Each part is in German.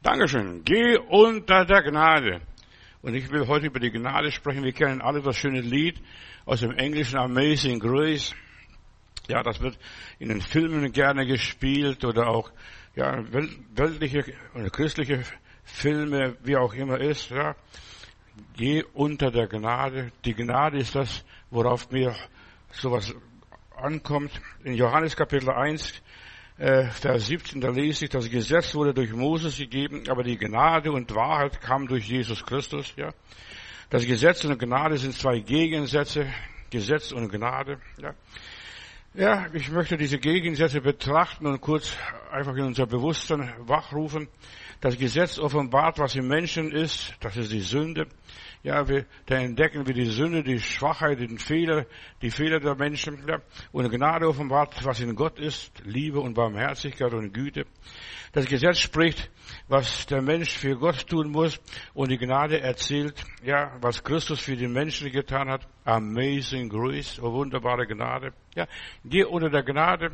Dankeschön. Geh unter der Gnade. Und ich will heute über die Gnade sprechen. Wir kennen alle das schöne Lied aus dem Englischen Amazing Grace. Ja, das wird in den Filmen gerne gespielt oder auch, ja, weltliche oder christliche Filme, wie auch immer ist, ja. Geh unter der Gnade. Die Gnade ist das, worauf mir sowas ankommt. In Johannes Kapitel 1, Vers 17, da lese ich, das Gesetz wurde durch Moses gegeben, aber die Gnade und Wahrheit kam durch Jesus Christus, ja. Das Gesetz und Gnade sind zwei Gegensätze, Gesetz und Gnade, ja. Ja, ich möchte diese Gegensätze betrachten und kurz einfach in unser Bewusstsein wachrufen. Das Gesetz offenbart, was im Menschen ist, das ist die Sünde. Ja, da entdecken wir die Sünde, die Schwachheit, die Fehler der Menschen. Ja. Und Gnade offenbart, was in Gott ist, Liebe und Barmherzigkeit und Güte. Das Gesetz spricht, was der Mensch für Gott tun muss. Und die Gnade erzählt, ja, was Christus für die Menschen getan hat. Amazing Grace, oh wunderbare Gnade. Ja, geh unter der Gnade.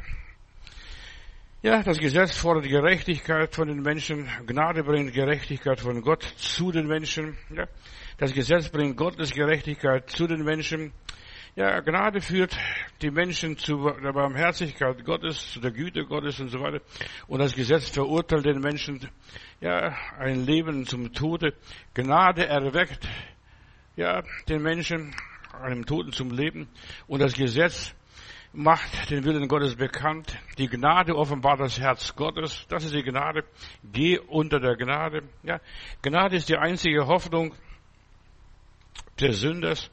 Ja, das Gesetz fordert Gerechtigkeit von den Menschen. Gnade bringt Gerechtigkeit von Gott zu den Menschen. Ja, das Gesetz bringt Gottes Gerechtigkeit zu den Menschen. Ja, Gnade führt die Menschen zu der Barmherzigkeit Gottes, zu der Güte Gottes und so weiter. Und das Gesetz verurteilt den Menschen, ja, ein Leben zum Tode. Gnade erweckt, ja, den Menschen, einem Toten zum Leben. Und das Gesetz macht den Willen Gottes bekannt. Die Gnade offenbart das Herz Gottes. Das ist die Gnade. Geh unter der Gnade. Ja, Gnade ist die einzige Hoffnung des Sünders.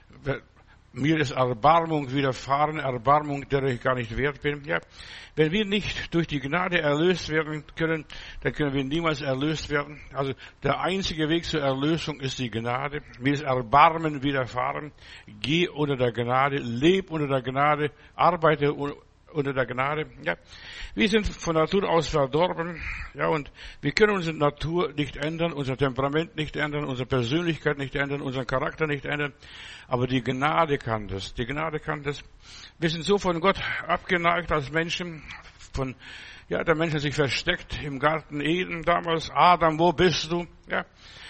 Mir ist Erbarmung widerfahren, Erbarmung, der ich gar nicht wert bin. Ja, wenn wir nicht durch die Gnade erlöst werden können, dann können wir niemals erlöst werden. Also der einzige Weg zur Erlösung ist die Gnade. Mir ist Erbarmen widerfahren. Geh unter der Gnade, leb unter der Gnade, arbeite unter der Gnade. Ja, wir sind von Natur aus verdorben. Ja, und wir können unsere Natur nicht ändern, unser Temperament nicht ändern, unsere Persönlichkeit nicht ändern, unseren Charakter nicht ändern. Aber die Gnade kann das. Die Gnade kann das. Wir sind so von Gott abgeneigt als Menschen. Der Mensch hat sich versteckt im Garten Eden damals. Adam, wo bist du? Ja.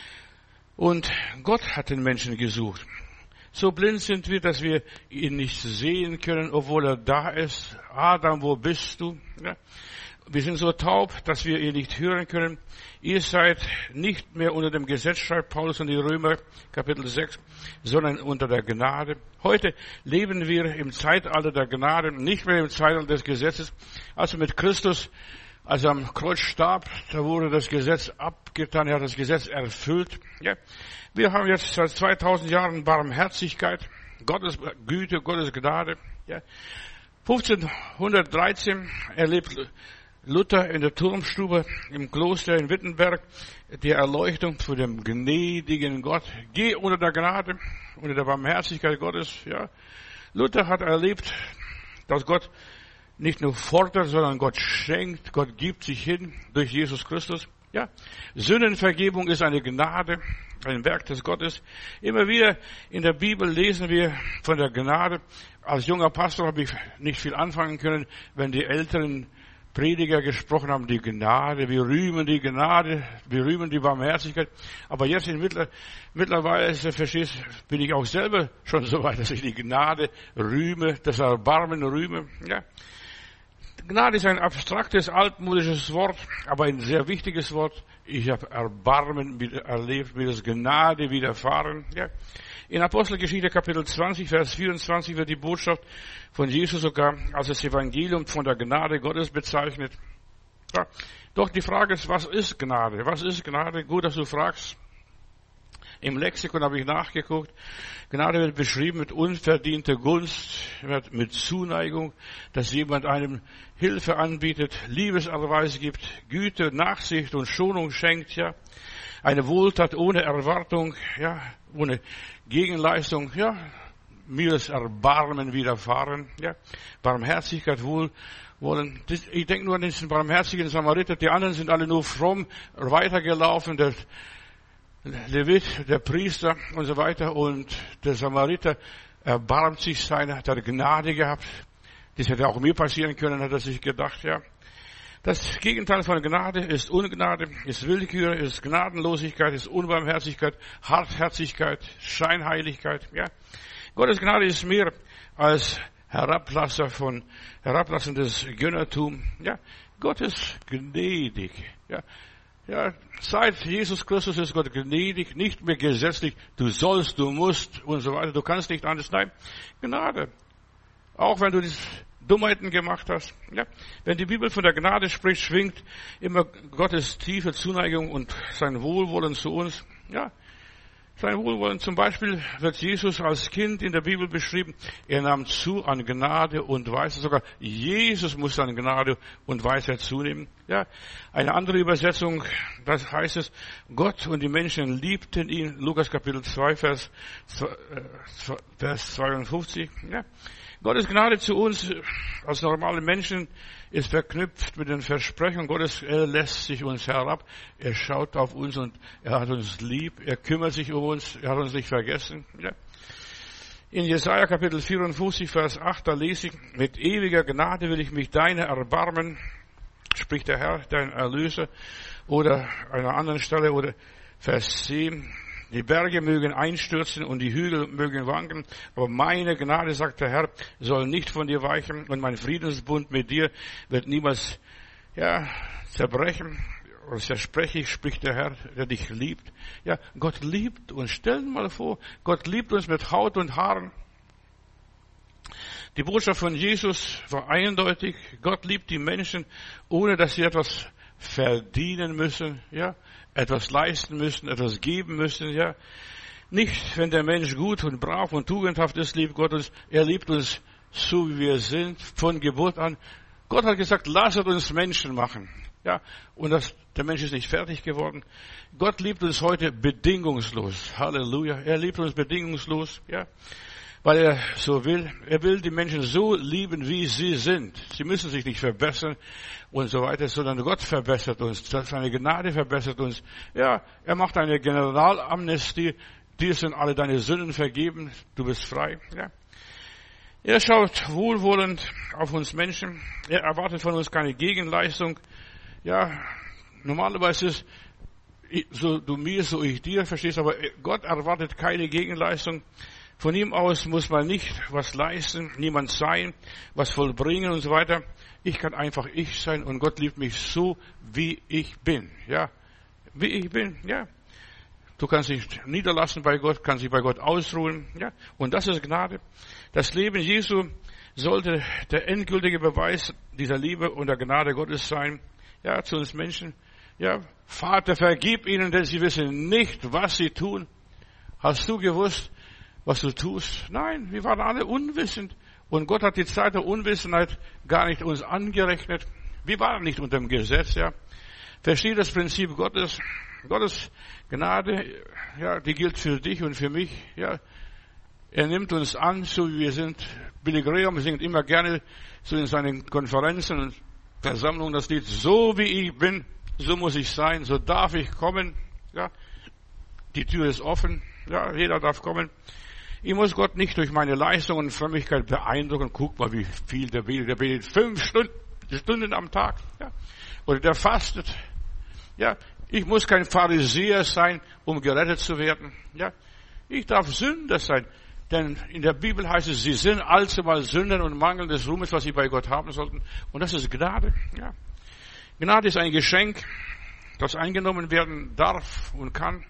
Und Gott hat den Menschen gesucht. So blind sind wir, dass wir ihn nicht sehen können, obwohl er da ist. Adam, wo bist du? Ja. Wir sind so taub, dass wir ihn nicht hören können. Ihr seid nicht mehr unter dem Gesetz, schreibt Paulus an die Römer, Kapitel 6, sondern unter der Gnade. Heute leben wir im Zeitalter der Gnade, nicht mehr im Zeitalter des Gesetzes. Also mit Christus, als er am Kreuz starb, da wurde das Gesetz abgetan, er hat das Gesetz erfüllt. Ja. Wir haben jetzt seit 2000 Jahren Barmherzigkeit, Gottes Güte, Gottes Gnade. Ja. 1513 erlebt Luther in der Turmstube im Kloster in Wittenberg die Erleuchtung zu dem gnädigen Gott. Geh unter der Gnade, unter der Barmherzigkeit Gottes. Ja. Luther hat erlebt, dass Gott nicht nur fordert, sondern Gott schenkt. Gott gibt sich hin durch Jesus Christus. Ja. Sündenvergebung ist eine Gnade, ein Werk des Gottes. Immer wieder in der Bibel lesen wir von der Gnade. Als junger Pastor habe ich nicht viel anfangen können, wenn die älteren Prediger gesprochen haben, die Gnade, wir rühmen die Gnade, wir rühmen die Barmherzigkeit. Aber jetzt mittlerweile, verstehst, bin ich auch selber schon so weit, dass ich die Gnade rühme, das Erbarmen rühme. Ja. Gnade ist ein abstraktes, altmodisches Wort, aber ein sehr wichtiges Wort. Ich habe Erbarmen erlebt, mir das Gnade widerfahren. Ja. In Apostelgeschichte Kapitel 20, Vers 24 wird die Botschaft von Jesus sogar als das Evangelium von der Gnade Gottes bezeichnet. Ja. Doch die Frage ist, was ist Gnade? Was ist Gnade? Gut, dass du fragst. Im Lexikon habe ich nachgeguckt. Gnade wird beschrieben mit unverdienter Gunst, mit Zuneigung, dass jemand einem Hilfe anbietet, Liebeserweis gibt, Güte, Nachsicht und Schonung schenkt, ja. Eine Wohltat ohne Erwartung, ja, ohne Gegenleistung, ja. Mir ist Erbarmen widerfahren, ja. Barmherzigkeit, Wohlwollen. Ich denke nur an diesen barmherzigen Samariter. Die anderen sind alle nur fromm weitergelaufen. Der Levit, der Priester und so weiter. Und der Samariter erbarmt sich seiner, hat er Gnade gehabt. Das hätte auch mir passieren können, hat er sich gedacht, ja. Das Gegenteil von Gnade ist Ungnade, ist Willkür, ist Gnadenlosigkeit, ist Unbarmherzigkeit, Hartherzigkeit, Scheinheiligkeit. Ja, Gottes Gnade ist mehr als herablassendes Gönnertum. Ja, Gott ist gnädig. Ja, ja, seit Jesus Christus ist Gott gnädig, nicht mehr gesetzlich. Du sollst, du musst und so weiter. Du kannst nicht anders. Nein, Gnade. Auch wenn du die Dummheiten gemacht hast. Ja, wenn die Bibel von der Gnade spricht, schwingt immer Gottes tiefe Zuneigung und sein Wohlwollen zu uns. Ja, sein Wohlwollen. Zum Beispiel wird Jesus als Kind in der Bibel beschrieben. Er nahm zu an Gnade und Weisheit. Sogar Jesus musste an Gnade und Weisheit zunehmen. Ja, eine andere Übersetzung, das heißt es, Gott und die Menschen liebten ihn. Lukas Kapitel 2, Vers 52. Ja. Gottes Gnade zu uns als normale Menschen ist verknüpft mit den Versprechen Gottes. Er lässt sich uns herab. Er schaut auf uns und er hat uns lieb. Er kümmert sich um uns. Er hat uns nicht vergessen. Ja. In Jesaja Kapitel 54, Vers 8, da lese ich, mit ewiger Gnade will ich mich deiner erbarmen, spricht der Herr, dein Erlöser. Oder an einer anderen Stelle, oder Vers 10, die Berge mögen einstürzen und die Hügel mögen wanken, aber meine Gnade, sagt der Herr, soll nicht von dir weichen und mein Friedensbund mit dir wird niemals, zerbrechen. Oder zerspreche ich, spricht der Herr, der dich liebt. Ja, Gott liebt uns. Stell dir mal vor, Gott liebt uns mit Haut und Haaren. Die Botschaft von Jesus war eindeutig. Gott liebt die Menschen, ohne dass sie etwas verdienen müssen, ja, etwas leisten müssen, etwas geben müssen, ja. Nicht, wenn der Mensch gut und brav und tugendhaft ist, liebt Gott uns. Er liebt uns so, wie wir sind, von Geburt an. Gott hat gesagt, lasst uns Menschen machen, ja. Und der Mensch ist nicht fertig geworden. Gott liebt uns heute bedingungslos. Halleluja. Er liebt uns bedingungslos, ja. Weil er so will. Er will die Menschen so lieben, wie sie sind. Sie müssen sich nicht verbessern und so weiter, sondern Gott verbessert uns. Seine Gnade verbessert uns. Ja, er macht eine Generalamnestie. Dir sind alle deine Sünden vergeben. Du bist frei. Ja. Er schaut wohlwollend auf uns Menschen. Er erwartet von uns keine Gegenleistung. Ja, normalerweise ist so du mir, so ich dir, verstehst, aber Gott erwartet keine Gegenleistung. Von ihm aus muss man nicht was leisten, niemand sein, was vollbringen und so weiter. Ich kann einfach ich sein und Gott liebt mich so, wie ich bin. Ja, wie ich bin, ja. Du kannst dich niederlassen bei Gott, kannst dich bei Gott ausruhen, ja. Und das ist Gnade. Das Leben Jesu sollte der endgültige Beweis dieser Liebe und der Gnade Gottes sein, ja, zu uns Menschen. Ja, Vater, vergib ihnen, denn sie wissen nicht, was sie tun. Hast du gewusst, was du tust? Nein, wir waren alle unwissend. Und Gott hat die Zeit der Unwissenheit gar nicht uns angerechnet. Wir waren nicht unter dem Gesetz, ja. Verstehe das Prinzip Gottes. Gottes Gnade, ja, die gilt für dich und für mich, ja. Er nimmt uns an, so wie wir sind. Billy Graham singt immer gerne so in seinen Konferenzen und Versammlungen das Lied, so wie ich bin, so muss ich sein, so darf ich kommen, ja. Die Tür ist offen, ja, jeder darf kommen. Ich muss Gott nicht durch meine Leistung und Frömmigkeit beeindrucken. Guck mal, wie viel der betet. Der betet 5 Stunden am Tag. Ja. Oder der fastet. Ja. Ich muss kein Pharisäer sein, um gerettet zu werden. Ja. Ich darf Sünder sein. Denn in der Bibel heißt es, sie sind allzumal Sünder und Mangel des Ruhmes, was sie bei Gott haben sollten. Und das ist Gnade. Ja. Gnade ist ein Geschenk, das eingenommen werden darf und kann.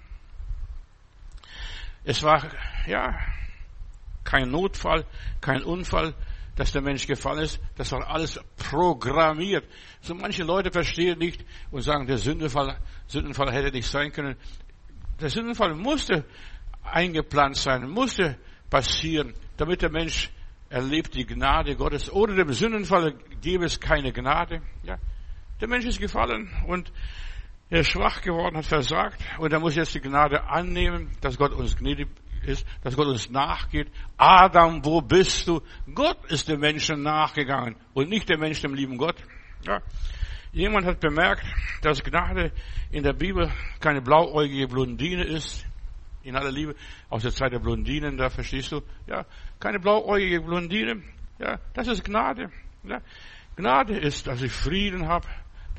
Es war, ja, kein Notfall, kein Unfall, dass der Mensch gefallen ist. Das war alles programmiert. So manche Leute verstehen nicht und sagen, der Sündenfall hätte nicht sein können. Der Sündenfall musste eingeplant sein, musste passieren, damit der Mensch erlebt die Gnade Gottes. Ohne dem Sündenfall gäbe es keine Gnade. Ja, der Mensch ist gefallen und er ist schwach geworden, hat versagt und er muss jetzt die Gnade annehmen, dass Gott uns gnädig ist, dass Gott uns nachgeht. Adam, wo bist du? Gott ist dem Menschen nachgegangen und nicht der Mensch dem lieben Gott. Ja. Jemand hat bemerkt, dass Gnade in der Bibel keine blauäugige Blondine ist. In aller Liebe, aus der Zeit der Blondinen, da verstehst du, ja, keine blauäugige Blondine. Ja, das ist Gnade. Ja. Gnade ist, dass ich Frieden habe,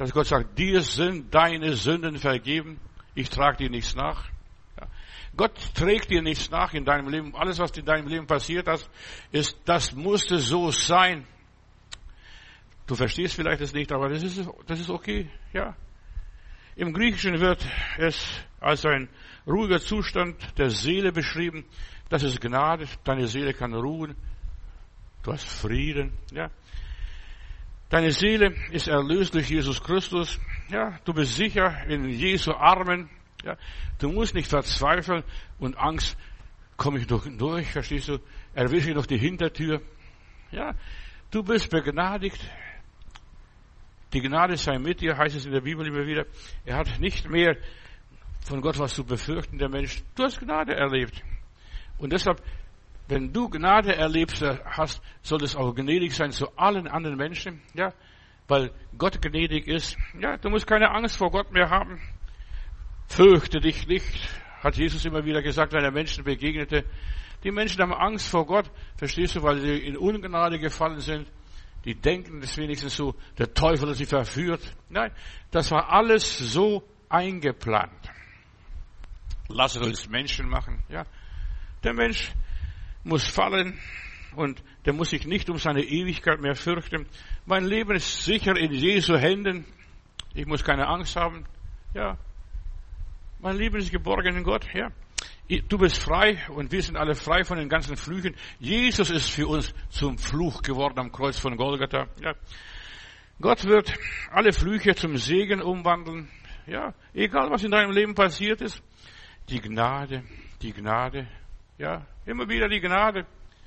dass Gott sagt, dir sind deine Sünden vergeben, ich trage dir nichts nach. Ja. Gott trägt dir nichts nach in deinem Leben. Alles, was in deinem Leben passiert das musste so sein. Du verstehst vielleicht es nicht, aber das ist okay, ja. Im Griechischen wird es als ein ruhiger Zustand der Seele beschrieben. Das ist Gnade. Deine Seele kann ruhen. Du hast Frieden, ja. Deine Seele ist erlöst durch Jesus Christus. Ja, du bist sicher in Jesu Armen. Ja, du musst nicht verzweifeln und Angst, komme ich durch, verstehst du? Erwische ich noch die Hintertür. Ja, du bist begnadigt. Die Gnade sei mit dir, heißt es in der Bibel immer wieder. Er hat nicht mehr von Gott was zu befürchten, der Mensch. Du hast Gnade erlebt. Und deshalb, wenn du Gnade erlebst hast, soll es auch gnädig sein zu allen anderen Menschen, ja, weil Gott gnädig ist. Ja, du musst keine Angst vor Gott mehr haben. Fürchte dich nicht, hat Jesus immer wieder gesagt, wenn er Menschen begegnete. Die Menschen haben Angst vor Gott, verstehst du, weil sie in Ungnade gefallen sind. Die denken das wenigstens so, der Teufel hat sie verführt. Nein, das war alles so eingeplant. Lass uns Menschen machen, ja. Der Mensch muss fallen und der muss sich nicht um seine Ewigkeit mehr fürchten. Mein Leben ist sicher in Jesu Händen. Ich muss keine Angst haben, ja. Mein Leben ist geborgen in Gott, ja. Du bist frei und wir sind alle frei von den ganzen Flüchen. Jesus ist für uns zum Fluch geworden am Kreuz von Golgatha. Ja. Gott wird alle Flüche zum Segen umwandeln. Ja, egal was in deinem Leben passiert ist. Die Gnade, ja, immer wieder die Gnade.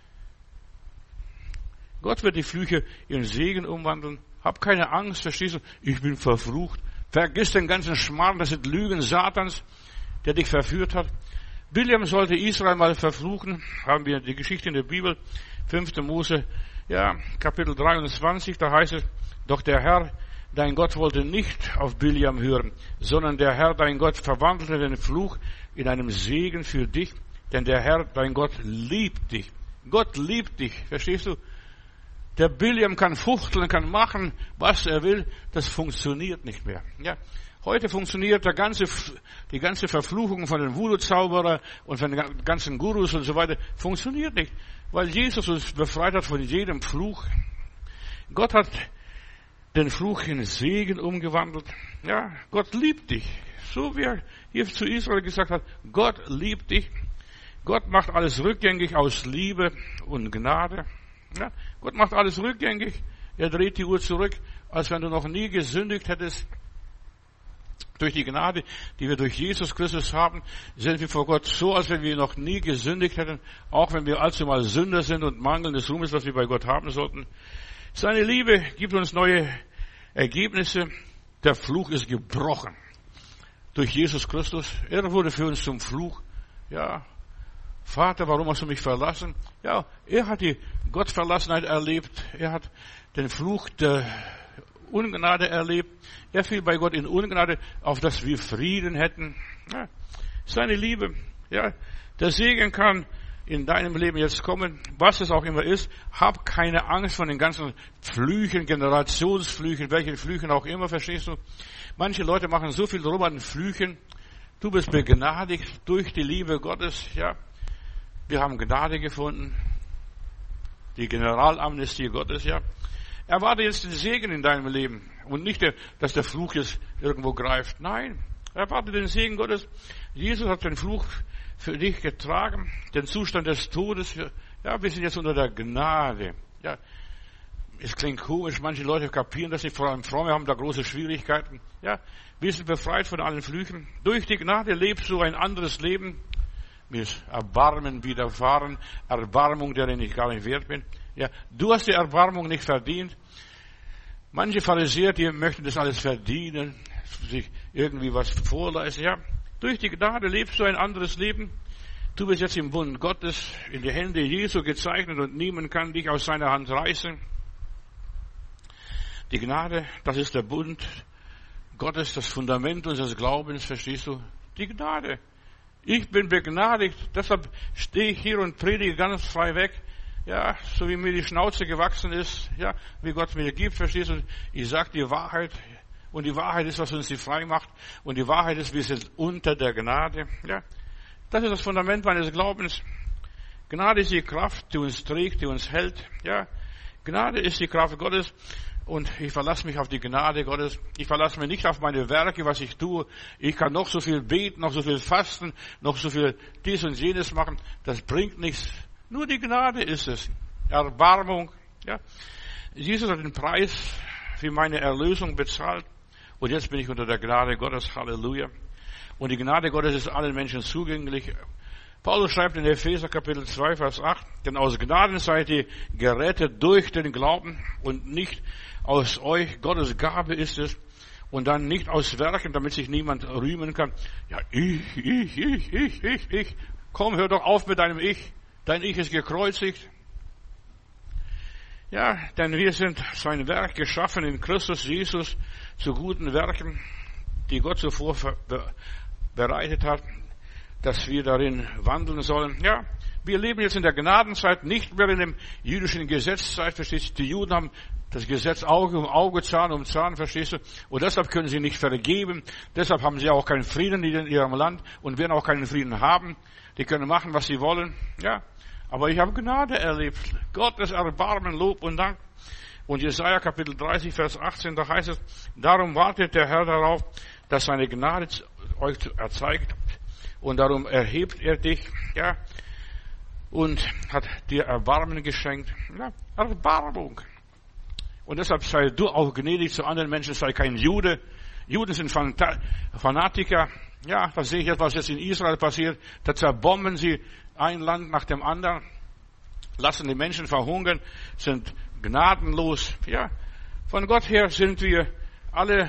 Gott wird die Flüche in Segen umwandeln. Hab keine Angst, verstehst du? Ich bin verflucht. Vergiss den ganzen Schmarrn, das sind Lügen Satans, der dich verführt hat. Biljam sollte Israel mal verfluchen, haben wir die Geschichte in der Bibel, 5. Mose, ja, Kapitel 23, da heißt es, doch der Herr, dein Gott, wollte nicht auf Biljam hören, sondern der Herr, dein Gott, verwandelte den Fluch in einem Segen für dich, denn der Herr, dein Gott, liebt dich. Gott liebt dich, verstehst du? Der Biljam kann fuchteln, kann machen, was er will, das funktioniert nicht mehr, ja. Heute funktioniert die ganze Verfluchung von den Voodoo-Zauberern und von den ganzen Gurus und so weiter, funktioniert nicht, weil Jesus uns befreit hat von jedem Fluch. Gott hat den Fluch in Segen umgewandelt. Ja, Gott liebt dich. So wie er hier zu Israel gesagt hat, Gott liebt dich. Gott macht alles rückgängig aus Liebe und Gnade. Ja, Gott macht alles rückgängig. Er dreht die Uhr zurück, als wenn du noch nie gesündigt hättest. Durch die Gnade, die wir durch Jesus Christus haben, sind wir vor Gott so, als wenn wir noch nie gesündigt hätten, auch wenn wir allzu mal Sünder sind und mangelndes Ruhmes, was wir bei Gott haben sollten. Seine Liebe gibt uns neue Ergebnisse. Der Fluch ist gebrochen. Durch Jesus Christus. Er wurde für uns zum Fluch. Ja. Vater, warum hast du mich verlassen? Ja, er hat die Gottverlassenheit erlebt. Er hat den Fluch der Ungnade erlebt. Er fiel bei Gott in Ungnade, auf dass wir Frieden hätten. Ja, seine Liebe. Ja, der Segen kann in deinem Leben jetzt kommen, was es auch immer ist. Hab keine Angst von den ganzen Flüchen, Generationsflüchen, welchen Flüchen auch immer, verstehst du? Manche Leute machen so viel drum an Flüchen. Du bist begnadigt durch die Liebe Gottes. Ja, wir haben Gnade gefunden. Die Generalamnestie Gottes, ja. Erwarte jetzt den Segen in deinem Leben und nicht, dass der Fluch jetzt irgendwo greift. Nein, erwarte den Segen Gottes. Jesus hat den Fluch für dich getragen, den Zustand des Todes. Ja, wir sind jetzt unter der Gnade. Ja, es klingt komisch, manche Leute kapieren das nicht, vor allem Fromme haben da große Schwierigkeiten. Ja, wir sind befreit von allen Flüchen. Durch die Gnade lebst du ein anderes Leben. Mir ist Erbarmen widerfahren, Erbarmung, deren ich gar nicht wert bin. Ja, du hast die Erbarmung nicht verdient. Manche Pharisäer, die möchten das alles verdienen, sich irgendwie was vorleisten. Ja, durch die Gnade lebst du ein anderes Leben. Du bist jetzt im Bund Gottes, in die Hände Jesu gezeichnet und niemand kann dich aus seiner Hand reißen. Die Gnade, das ist der Bund Gottes, das Fundament unseres Glaubens, verstehst du? Die Gnade. Ich bin begnadigt, deshalb stehe ich hier und predige ganz frei weg. Ja, so wie mir die Schnauze gewachsen ist, ja, wie Gott mir gibt, verstehst du? Ich sage die Wahrheit Und die Wahrheit ist, was uns die frei macht. Und die Wahrheit ist, wir sind unter der Gnade. Ja, das ist das Fundament meines Glaubens. Gnade ist die Kraft, die uns trägt, die uns hält. Ja, Gnade ist die Kraft Gottes. Und ich verlasse mich auf die Gnade Gottes. Ich verlasse mich nicht auf meine Werke, was ich tue. Ich kann noch so viel beten, noch so viel fasten, noch so viel dies und jenes machen. Das bringt nichts. Nur die Gnade ist es. Erbarmung. Ja. Jesus hat den Preis für meine Erlösung bezahlt. Und jetzt bin ich unter der Gnade Gottes. Halleluja. Und die Gnade Gottes ist allen Menschen zugänglich. Paulus schreibt in Epheser Kapitel 2, Vers 8, denn aus Gnaden seid ihr gerettet durch den Glauben und nicht aus euch. Gottes Gabe ist es. Und dann nicht aus Werken, damit sich niemand rühmen kann. Ja, ich. Komm, hör doch auf mit deinem Ich. Dein Ich ist gekreuzigt. Ja, denn wir sind sein Werk geschaffen in Christus Jesus zu guten Werken, die Gott zuvor bereitet hat, dass wir darin wandeln sollen. Ja, wir leben jetzt in der Gnadenzeit, nicht mehr in dem jüdischen Gesetzzeit, verstehst du? Die Juden haben das Gesetz Auge um Auge, Zahn um Zahn, verstehst du? Und deshalb können sie nicht vergeben. Deshalb haben sie auch keinen Frieden in ihrem Land und werden auch keinen Frieden haben. Die können machen, was sie wollen. Ja, aber ich habe Gnade erlebt. Gottes Erbarmen, Lob und Dank. Und Jesaja Kapitel 30, Vers 18, da heißt es, darum wartet der Herr darauf, dass seine Gnade euch erzeigt. Und darum erhebt er dich, ja, und hat dir Erbarmen geschenkt. Ja, Erbarmung. Und deshalb sei du auch gnädig zu anderen Menschen, sei kein Jude. Juden sind Fanatiker. Ja, da sehe ich jetzt, was jetzt in Israel passiert. Da zerbomben sie ein Land nach dem anderen, lassen die Menschen verhungern, sind gnadenlos. Ja, von Gott her sind wir alle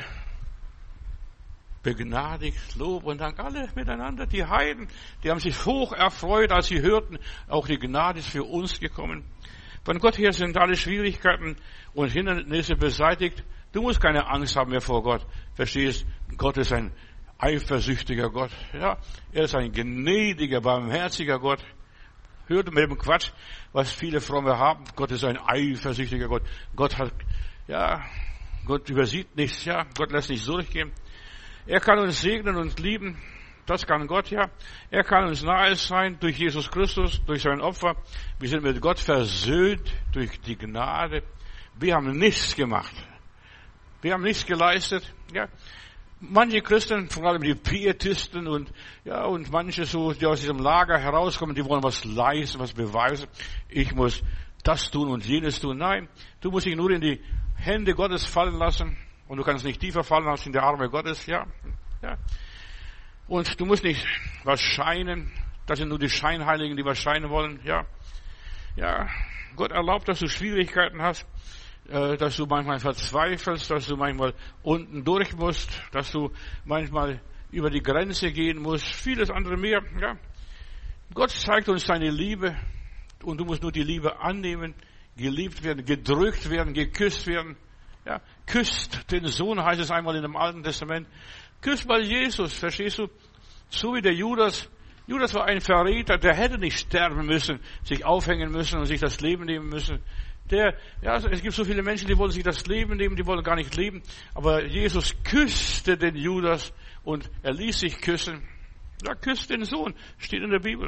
begnadigt, Lob und Dank, alle miteinander. Die Heiden, die haben sich hoch erfreut, als sie hörten, auch die Gnade ist für uns gekommen. Von Gott her sind alle Schwierigkeiten und Hindernisse beseitigt. Du musst keine Angst haben mehr vor Gott. Verstehst? Gott ist ein eifersüchtiger Gott. Ja, er ist ein gnädiger, barmherziger Gott. Hört mit dem Quatsch, was viele Fromme haben. Gott ist ein eifersüchtiger Gott. Gott übersieht nichts, ja. Gott lässt nichts durchgehen. Er kann uns segnen und lieben. Das kann Gott, ja. Er kann uns nahe sein durch Jesus Christus, durch sein Opfer. Wir sind mit Gott versöhnt durch die Gnade. Wir haben nichts gemacht. Wir haben nichts geleistet, ja. Manche Christen, vor allem die Pietisten und manche so, die aus diesem Lager herauskommen, die wollen was leisten, was beweisen. Ich muss das tun und jenes tun. Nein, du musst dich nur in die Hände Gottes fallen lassen. Und du kannst nicht tiefer fallen als in die Arme Gottes, ja. Und du musst nicht was scheinen. Das sind nur die Scheinheiligen, die was scheinen wollen, ja. Ja, Gott erlaubt, dass du Schwierigkeiten hast, dass du manchmal verzweifelst, dass du manchmal unten durch musst, dass du manchmal über die Grenze gehen musst, vieles andere mehr, ja. Gott zeigt uns seine Liebe und du musst nur die Liebe annehmen, geliebt werden, gedrückt werden, geküsst werden. Ja, küsst den Sohn, heißt es einmal in dem Alten Testament. Küsst mal Jesus, verstehst du? So wie der Judas. Judas war ein Verräter, der hätte nicht sterben müssen, sich aufhängen müssen und sich das Leben nehmen müssen. Es gibt so viele Menschen, die wollen sich das Leben nehmen, die wollen gar nicht leben. Aber Jesus küsste den Judas und er ließ sich küssen. Ja, küsst den Sohn, steht in der Bibel.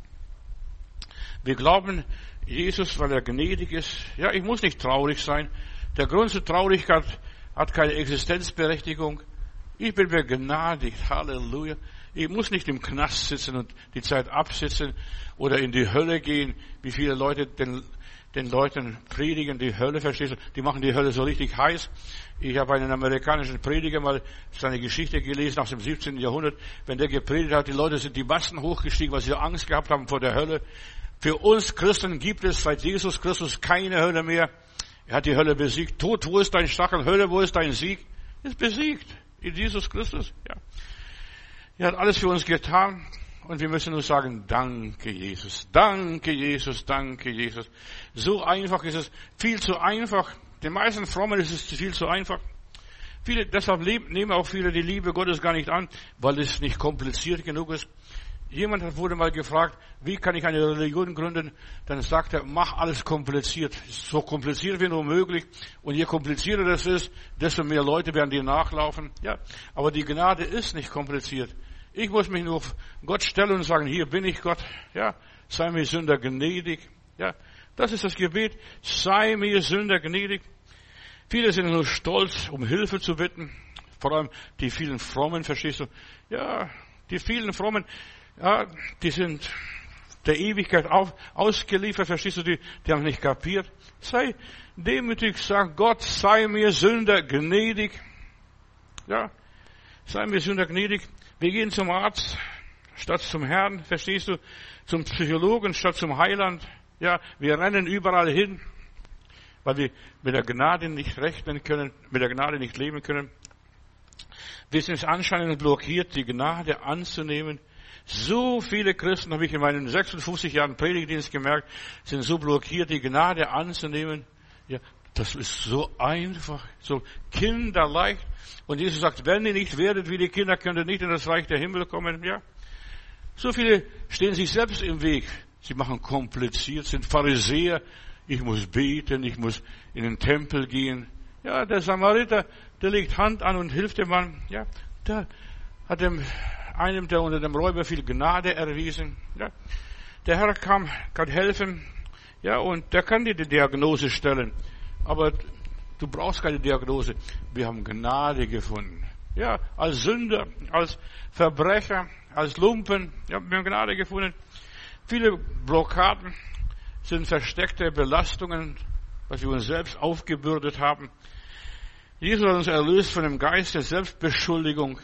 Wir glauben Jesus, weil er gnädig ist. Ja, ich muss nicht traurig sein. Der Grund zur Traurigkeit hat keine Existenzberechtigung. Ich bin begnadigt. Halleluja. Ich muss nicht im Knast sitzen und die Zeit absitzen oder in die Hölle gehen, wie viele Leute den Leuten predigen, die Hölle, verstehst du? Die machen die Hölle so richtig heiß. Ich habe einen amerikanischen Prediger mal seine Geschichte gelesen aus dem 17. Jahrhundert. Wenn der gepredigt hat, die Leute sind die Massen hochgestiegen, weil sie Angst gehabt haben vor der Hölle. Für uns Christen gibt es seit Jesus Christus keine Hölle mehr. Er hat die Hölle besiegt. Tod, wo ist dein Stachel? Hölle, wo ist dein Sieg? Ist besiegt. In Jesus Christus, ja. Er hat alles für uns getan. Und wir müssen nur sagen, danke Jesus. Danke Jesus, danke Jesus. So einfach ist es. Viel zu einfach. Den meisten Frommen ist es viel zu einfach. Deshalb nehmen auch viele die Liebe Gottes gar nicht an, weil es nicht kompliziert genug ist. Jemand wurde mal gefragt, wie kann ich eine Religion gründen? Dann sagt er, mach alles kompliziert. So kompliziert wie nur möglich. Und je komplizierter das ist, desto mehr Leute werden dir nachlaufen. Ja, aber die Gnade ist nicht kompliziert. Ich muss mich nur auf Gott stellen und sagen, hier bin ich Gott. Ja, sei mir Sünder gnädig. Ja, das ist das Gebet. Sei mir Sünder gnädig. Viele sind nur stolz, um Hilfe zu bitten. Vor allem die vielen Frommen, verstehst du? Ja, die vielen Frommen, ja, die sind der Ewigkeit ausgeliefert, verstehst du? Die haben nicht kapiert. Sei demütig, sag Gott, sei mir Sünder gnädig. Ja, sei mir Sünder gnädig. Wir gehen zum Arzt statt zum Herrn, verstehst du? Zum Psychologen statt zum Heiland. Ja, wir rennen überall hin, weil wir mit der Gnade nicht rechnen können, mit der Gnade nicht leben können. Wir sind anscheinend blockiert, die Gnade anzunehmen. So viele Christen, habe ich in meinen 56 Jahren Predigtdienst gemerkt, sind so blockiert, die Gnade anzunehmen. Ja, das ist so einfach, so kinderleicht. Und Jesus sagt, wenn ihr nicht werdet wie die Kinder, könnt ihr nicht in das Reich der Himmel kommen. Ja, so viele stehen sich selbst im Weg. Sie machen kompliziert, sind Pharisäer. Ich muss beten, ich muss in den Tempel gehen. Ja, der Samariter, der legt Hand an und hilft dem Mann. Ja, der hat einem, der unter dem Räuber viel Gnade erwiesen. Ja, der Herr kann helfen. Ja, und der kann dir die Diagnose stellen. Aber du brauchst keine Diagnose. Wir haben Gnade gefunden. Ja, als Sünder, als Verbrecher, als Lumpen. Ja, wir haben Gnade gefunden. Viele Blockaden sind versteckte Belastungen, was wir uns selbst aufgebürdet haben. Jesus hat uns erlöst von dem Geist der Selbstbeschuldigung,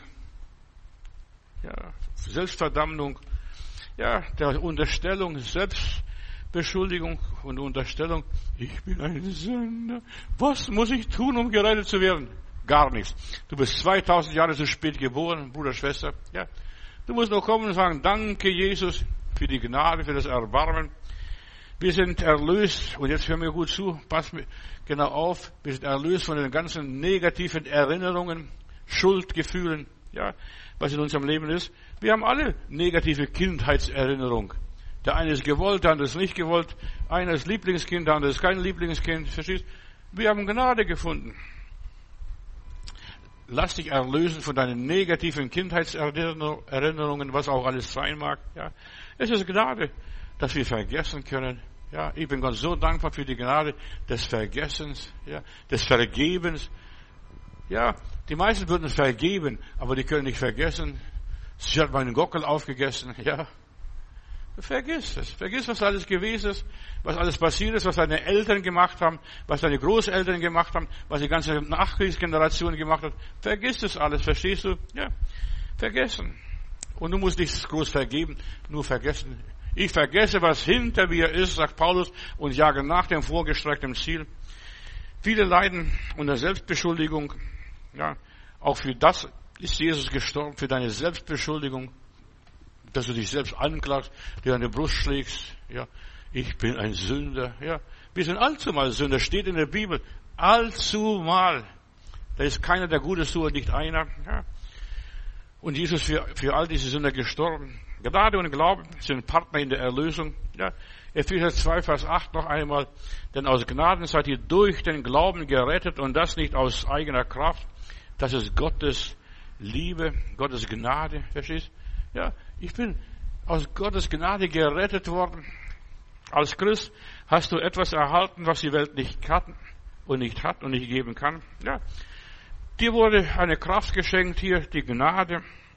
ja, Selbstverdammung, ja, der Unterstellung, Selbstbeschuldigung und Unterstellung. Ich bin ein Sünder. Was muss ich tun, um gerettet zu werden? Gar nichts. Du bist 2000 Jahre zu spät geboren, Bruder, Schwester. Ja, du musst nur kommen und sagen, danke Jesus für die Gnade, für das Erbarmen. Wir sind erlöst, und jetzt hören wir gut zu, pass mir genau auf, wir sind erlöst von den ganzen negativen Erinnerungen, Schuldgefühlen, ja, was in unserem Leben ist. Wir haben alle negative Kindheitserinnerung. Der eine ist gewollt, der andere ist nicht gewollt, einer ist Lieblingskind, der andere ist kein Lieblingskind, verstehst? Wir haben Gnade gefunden. Lass dich erlösen von deinen negativen Kindheitserinnerungen, was auch alles sein mag, ja. Es ist Gnade, dass wir vergessen können. Ja, ich bin Gott so dankbar für die Gnade des Vergessens, ja, des Vergebens. Ja, die meisten würden vergeben, aber die können nicht vergessen. Sie hat meinen Gockel aufgegessen, ja. Vergiss es. Vergiss, was alles gewesen ist, was alles passiert ist, was deine Eltern gemacht haben, was deine Großeltern gemacht haben, was die ganze Nachkriegsgeneration gemacht hat. Vergiss das alles, verstehst du? Ja, vergessen. Und du musst nicht groß vergeben, nur vergessen. Ich vergesse, was hinter mir ist, sagt Paulus, und jage nach dem vorgestreckten Ziel. Viele leiden unter Selbstbeschuldigung. Ja, auch für das ist Jesus gestorben, für deine Selbstbeschuldigung, dass du dich selbst anklagst, dir an die Brust schlägst. Ja, ich bin ein Sünder. Ja, wir sind allzumal Sünder, steht in der Bibel. Allzumal. Da ist keiner, der Gutes tut, nicht einer. Ja. Und Jesus für all diese Sünder gestorben. Gnade und Glauben sind Partner in der Erlösung. Ja, Epheser 2, Vers 8 noch einmal. Denn aus Gnaden seid ihr durch den Glauben gerettet und das nicht aus eigener Kraft. Das ist Gottes Liebe, Gottes Gnade. Verstehst? Ja, ich bin aus Gottes Gnade gerettet worden. Als Christ hast du etwas erhalten, was die Welt nicht kann und nicht hat und nicht geben kann. Ja, dir wurde eine Kraft geschenkt hier, die Gnade,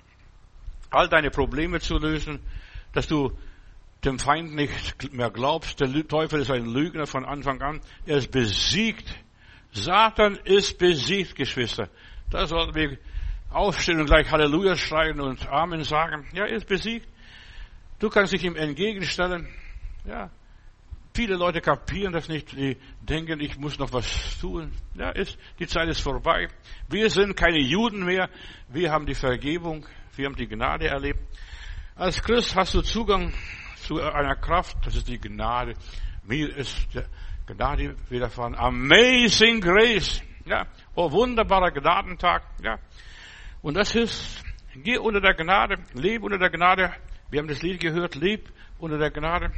all deine Probleme zu lösen, dass du dem Feind nicht mehr glaubst. Der Teufel ist ein Lügner von Anfang an. Er ist besiegt. Satan ist besiegt, Geschwister. Da sollten wir aufstehen und gleich Halleluja schreien und Amen sagen. Ja, er ist besiegt. Du kannst dich ihm entgegenstellen. Ja. Viele Leute kapieren das nicht. Die denken, ich muss noch was tun. Ja, die Zeit ist vorbei. Wir sind keine Juden mehr. Wir haben die Vergebung. Wir haben die Gnade erlebt. Als Christ hast du Zugang zu einer Kraft. Das ist die Gnade. Mir ist die Gnade widerfahren. Amazing Grace. Ja. Oh, wunderbarer Gnadentag. Ja. Und das ist, geh unter der Gnade, lebe unter der Gnade, Wir haben das Lied gehört, leb unter der Gnade.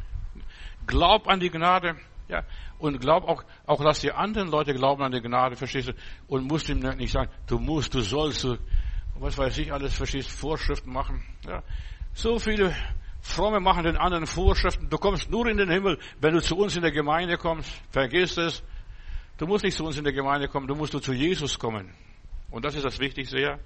Glaub an die Gnade. Ja, und glaub auch lass die anderen Leute glauben an die Gnade, verstehst du? Und musst ihm nicht sagen, du musst, du sollst, du, was weiß ich alles, verstehst, Vorschriften machen. Ja, so viele Fromme machen den anderen Vorschriften. Du kommst nur in den Himmel, wenn du zu uns in der Gemeinde kommst. Vergiss es. Du musst nicht zu uns in der Gemeinde kommen, du musst nur zu Jesus kommen. Und das ist das Wichtigste, ja.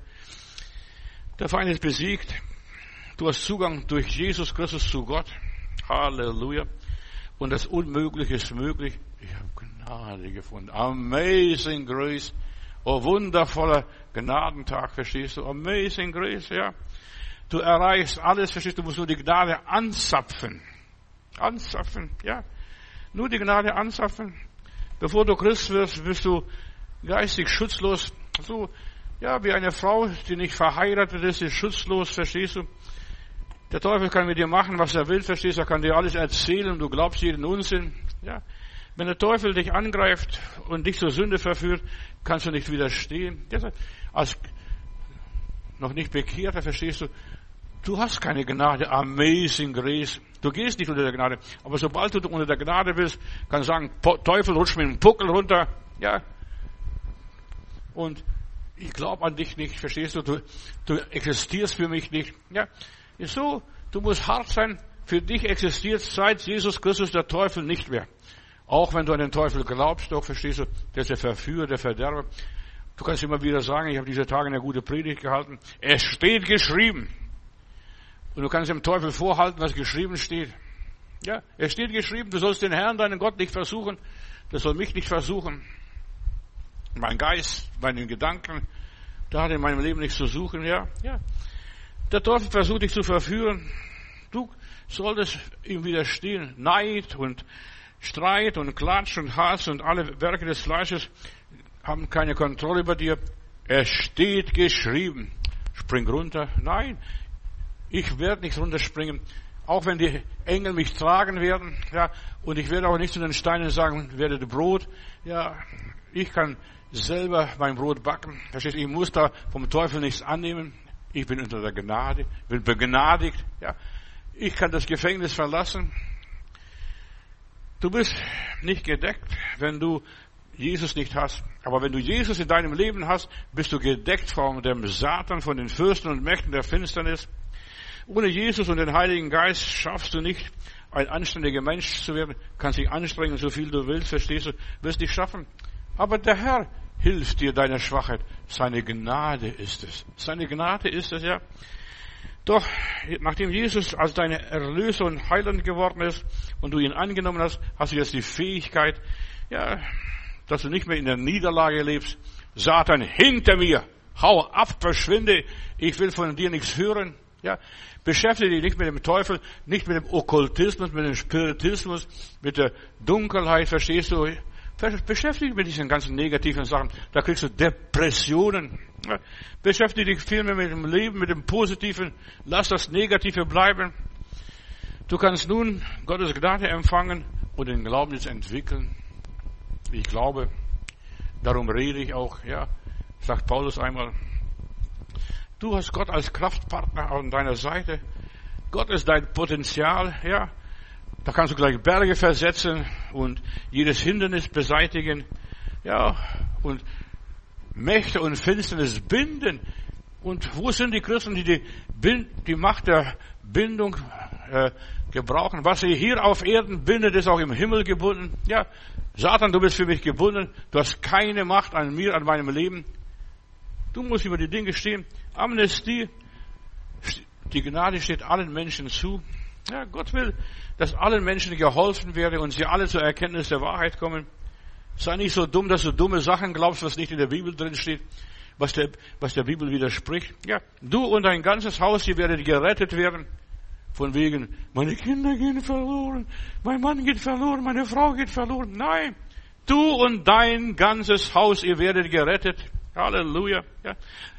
Der Feind ist besiegt. Du hast Zugang durch Jesus Christus zu Gott. Halleluja. Und das Unmögliche ist möglich. Ich habe Gnade gefunden. Amazing Grace. Oh, wundervoller Gnadentag, verstehst du? Amazing Grace, ja. Du erreichst alles, verstehst du? Du musst nur die Gnade anzapfen. Anzapfen, ja. Nur die Gnade anzapfen. Bevor du Christ wirst, bist du geistig schutzlos. So, ja, wie eine Frau, die nicht verheiratet ist, ist schutzlos, verstehst du? Der Teufel kann mit dir machen, was er will, verstehst du? Er kann dir alles erzählen, du glaubst jeden Unsinn. Ja. Wenn der Teufel dich angreift und dich zur Sünde verführt, kannst du nicht widerstehen. Als noch nicht Bekehrter, verstehst du? Du hast keine Gnade, amazing grace. Du gehst nicht unter der Gnade. Aber sobald du unter der Gnade bist, kannst du sagen, Teufel, rutsch mit dem Puckel runter. Ja. Und ich glaube an dich nicht, verstehst du? Du existierst für mich nicht. Ja. Ist so, du musst hart sein. Für dich existiert seit Jesus Christus der Teufel nicht mehr. Auch wenn du an den Teufel glaubst, doch, verstehst du, der ist der Verführer, der Verderber. Du kannst immer wieder sagen, ich habe diese Tage eine gute Predigt gehalten. Es steht geschrieben. Und du kannst dem Teufel vorhalten, was geschrieben steht. Ja, es steht geschrieben, du sollst den Herrn, deinen Gott, nicht versuchen. Der soll mich nicht versuchen. Mein Geist, meine Gedanken, da hat in meinem Leben nichts zu suchen, ja. Der Teufel versucht dich zu verführen. Du solltest ihm widerstehen. Neid und Streit und Klatsch und Hass und alle Werke des Fleisches haben keine Kontrolle über dir. Es steht geschrieben. Spring runter. Nein, ich werde nicht runterspringen. Auch wenn die Engel mich tragen werden. Ja, und ich werde auch nicht zu den Steinen sagen, werdet Brot. Ja, ich kann selber mein Brot backen. Verstehst du? Ich muss da vom Teufel nichts annehmen. Ich bin unter der Gnade, bin begnadigt. Ja, ich kann das Gefängnis verlassen. Du bist nicht gedeckt, wenn du Jesus nicht hast. Aber wenn du Jesus in deinem Leben hast, bist du gedeckt von dem Satan, von den Fürsten und Mächten der Finsternis. Ohne Jesus und den Heiligen Geist schaffst du nicht, ein anständiger Mensch zu werden. Kannst dich anstrengen, so viel du willst, verstehst du, wirst dich schaffen. Aber der Herr hilft dir deiner Schwachheit. Seine Gnade ist es. Seine Gnade ist es, ja. Doch, nachdem Jesus als deine Erlöser und Heiland geworden ist und du ihn angenommen hast, hast du jetzt die Fähigkeit, ja, dass du nicht mehr in der Niederlage lebst. Satan, hinter mir, hau ab, verschwinde, ich will von dir nichts hören. Ja, beschäftige dich nicht mit dem Teufel, nicht mit dem Okkultismus, mit dem Spiritismus, mit der Dunkelheit, verstehst du? Beschäftige dich mit diesen ganzen negativen Sachen. Da kriegst du Depressionen. Ja, beschäftige dich viel mehr mit dem Leben, mit dem Positiven. Lass das Negative bleiben. Du kannst nun Gottes Gnade empfangen und den Glauben jetzt entwickeln. Ich glaube, darum rede ich auch, ja, sagt Paulus einmal. Du hast Gott als Kraftpartner an deiner Seite. Gott ist dein Potenzial, ja. Da kannst du gleich Berge versetzen und jedes Hindernis beseitigen. Ja, und Mächte und Finsternis binden. Und wo sind die Christen, die die Macht der Bindung gebrauchen? Was sie hier auf Erden bindet, ist auch im Himmel gebunden. Ja, Satan, du bist für mich gebunden. Du hast keine Macht an mir, an meinem Leben. Du musst über die Dinge stehen. Amnestie, die Gnade steht allen Menschen zu. Ja, Gott will, dass allen Menschen geholfen werde und sie alle zur Erkenntnis der Wahrheit kommen. Sei nicht so dumm, dass du dumme Sachen glaubst, was nicht in der Bibel drin steht, was der Bibel widerspricht. Ja, du und dein ganzes Haus, ihr werdet gerettet werden. Von wegen, meine Kinder gehen verloren, mein Mann geht verloren, meine Frau geht verloren. Nein, du und dein ganzes Haus, ihr werdet gerettet. Halleluja. Ja.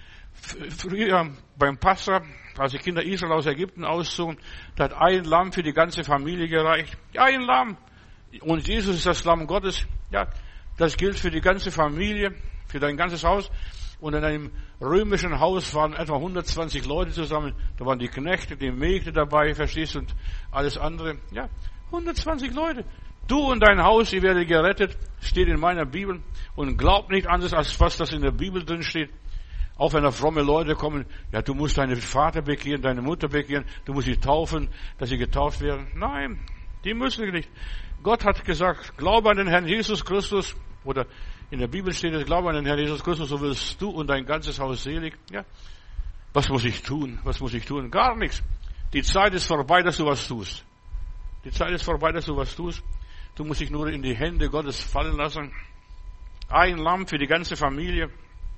Früher beim Passa, als die Kinder Israel aus Ägypten auszogen, da hat ein Lamm für die ganze Familie gereicht. Ja, ein Lamm. Und Jesus ist das Lamm Gottes. Ja, das gilt für die ganze Familie, für dein ganzes Haus. Und in einem römischen Haus waren etwa 120 Leute zusammen. Da waren die Knechte, die Mägde dabei, verstehst du, und alles andere. Ja, 120 Leute. Du und dein Haus, ihr werdet gerettet, steht in meiner Bibel. Und glaubt nicht anders, als was das in der Bibel drin steht. Auch wenn da fromme Leute kommen, ja, du musst deinen Vater bekehren, deine Mutter bekehren, du musst sie taufen, dass sie getauft werden. Nein, die müssen nicht. Gott hat gesagt, glaube an den Herrn Jesus Christus, oder in der Bibel steht es, glaube an den Herrn Jesus Christus, so wirst du und dein ganzes Haus selig. Ja. Was muss ich tun? Was muss ich tun? Gar nichts. Die Zeit ist vorbei, dass du was tust. Die Zeit ist vorbei, dass du was tust. Du musst dich nur in die Hände Gottes fallen lassen. Ein Lamm für die ganze Familie.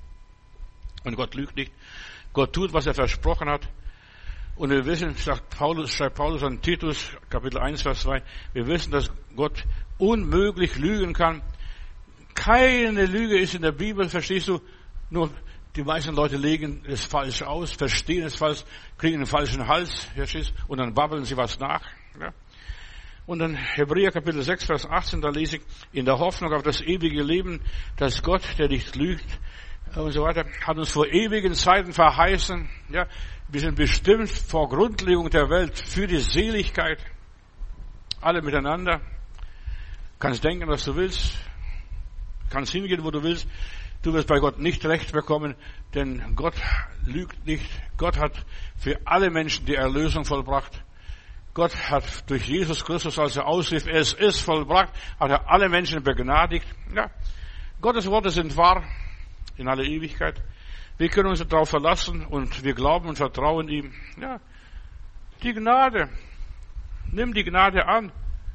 Und Gott lügt nicht. Gott tut, was er versprochen hat. Und wir wissen, schreibt Paulus an Titus, Kapitel 1, Vers 2, wir wissen, dass Gott unmöglich lügen kann. Keine Lüge ist in der Bibel, verstehst du? Nur die meisten Leute legen es falsch aus, verstehen es falsch, kriegen einen falschen Hals, verstehst du? Und dann babbeln sie was nach. Ja? Und dann Hebräer Kapitel 6, Vers 18, da lese ich, in der Hoffnung auf das ewige Leben, dass Gott, der nicht lügt, und so weiter, hat uns vor ewigen Zeiten verheißen, ja, wir sind bestimmt vor Grundlegung der Welt für die Seligkeit. Alle miteinander. Kannst denken, was du willst. Kannst hingehen, wo du willst. Du wirst bei Gott nicht recht bekommen, denn Gott lügt nicht. Gott hat für alle Menschen die Erlösung vollbracht. Gott hat durch Jesus Christus, als er ausrief, es ist vollbracht, hat er alle Menschen begnadigt. Ja. Gottes Worte sind wahr in aller Ewigkeit. Wir können uns darauf verlassen und wir glauben und vertrauen ihm. Ja, die Gnade. Nimm die Gnade an.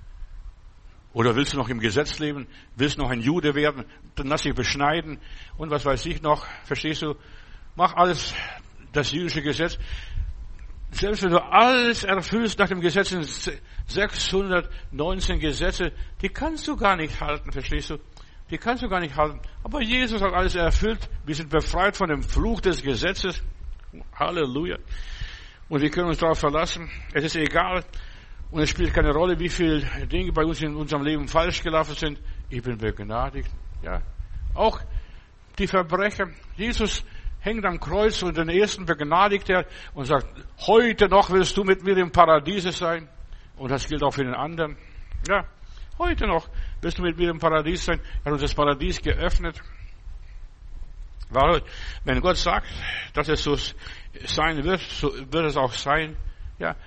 Oder willst du noch im Gesetz leben? Willst du noch ein Jude werden? Dann lass dich beschneiden. Und was weiß ich noch? Verstehst du? Mach alles, das jüdische Gesetz. Selbst wenn du alles erfüllst nach dem Gesetz, sind 619 Gesetze, die kannst du gar nicht halten, verstehst du? Die kannst du gar nicht halten. Aber Jesus hat alles erfüllt. Wir sind befreit von dem Fluch des Gesetzes. Halleluja. Und wir können uns darauf verlassen. Es ist egal. Und es spielt keine Rolle, wie viele Dinge bei uns in unserem Leben falsch gelaufen sind. Ich bin begnadigt. Ja. Auch die Verbrecher. Jesus hängt am Kreuz und den ersten begnadigt er und sagt, heute noch willst du mit mir im Paradiese sein. Und das gilt auch für den anderen. Ja. Heute noch wirst du mit mir im Paradies sein. Er hat uns das Paradies geöffnet. Weil, wenn Gott sagt, dass es so sein wird, so wird es auch sein. Ja,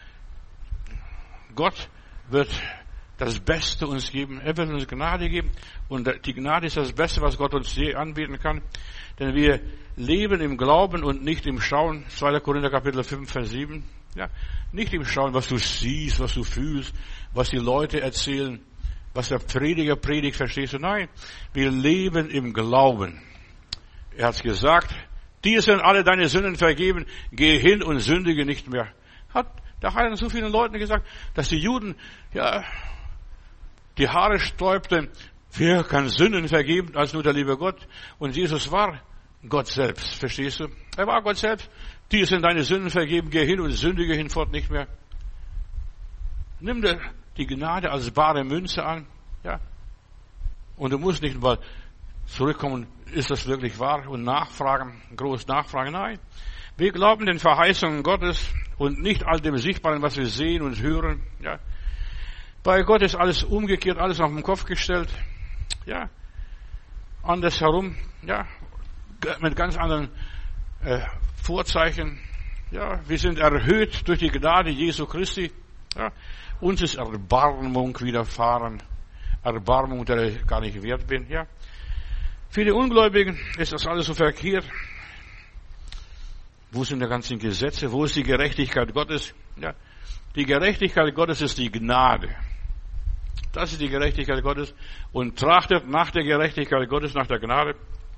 Gott wird das Beste uns geben. Er wird uns Gnade geben. Und die Gnade ist das Beste, was Gott uns je anbieten kann. Denn wir leben im Glauben und nicht im Schauen. 2. Korinther Kapitel 5, Vers 7. Ja, nicht im Schauen, was du siehst, was du fühlst, was die Leute erzählen. Was der Prediger predigt, verstehst du? Nein, wir leben im Glauben. Er hat gesagt, dir sind alle deine Sünden vergeben, geh hin und sündige nicht mehr. Der Heiland so vielen Leuten gesagt, dass die Juden, ja, die Haare sträubten, wer kann Sünden vergeben als nur der liebe Gott? Und Jesus war Gott selbst, verstehst du? Er war Gott selbst. Dir sind deine Sünden vergeben, geh hin und sündige hinfort nicht mehr. Nimm dir die Gnade als bare Münze an, ja. Und du musst nicht mal zurückkommen, ist das wirklich wahr? Und nachfragen, groß nachfragen. Nein. Wir glauben den Verheißungen Gottes und nicht all dem Sichtbaren, was wir sehen und hören, ja. Bei Gott ist alles umgekehrt, alles auf den Kopf gestellt, ja. Andersherum, ja. Mit ganz anderen Vorzeichen, ja. Wir sind erhöht durch die Gnade Jesu Christi, ja. Uns ist Erbarmung widerfahren. Erbarmung, der ich gar nicht wert bin, ja. Für die Ungläubigen ist das alles so verkehrt. Wo sind die ganzen Gesetze? Wo ist die Gerechtigkeit Gottes? Ja. Die Gerechtigkeit Gottes ist die Gnade. Das ist die Gerechtigkeit Gottes. Und trachtet nach der Gerechtigkeit Gottes, nach der Gnade.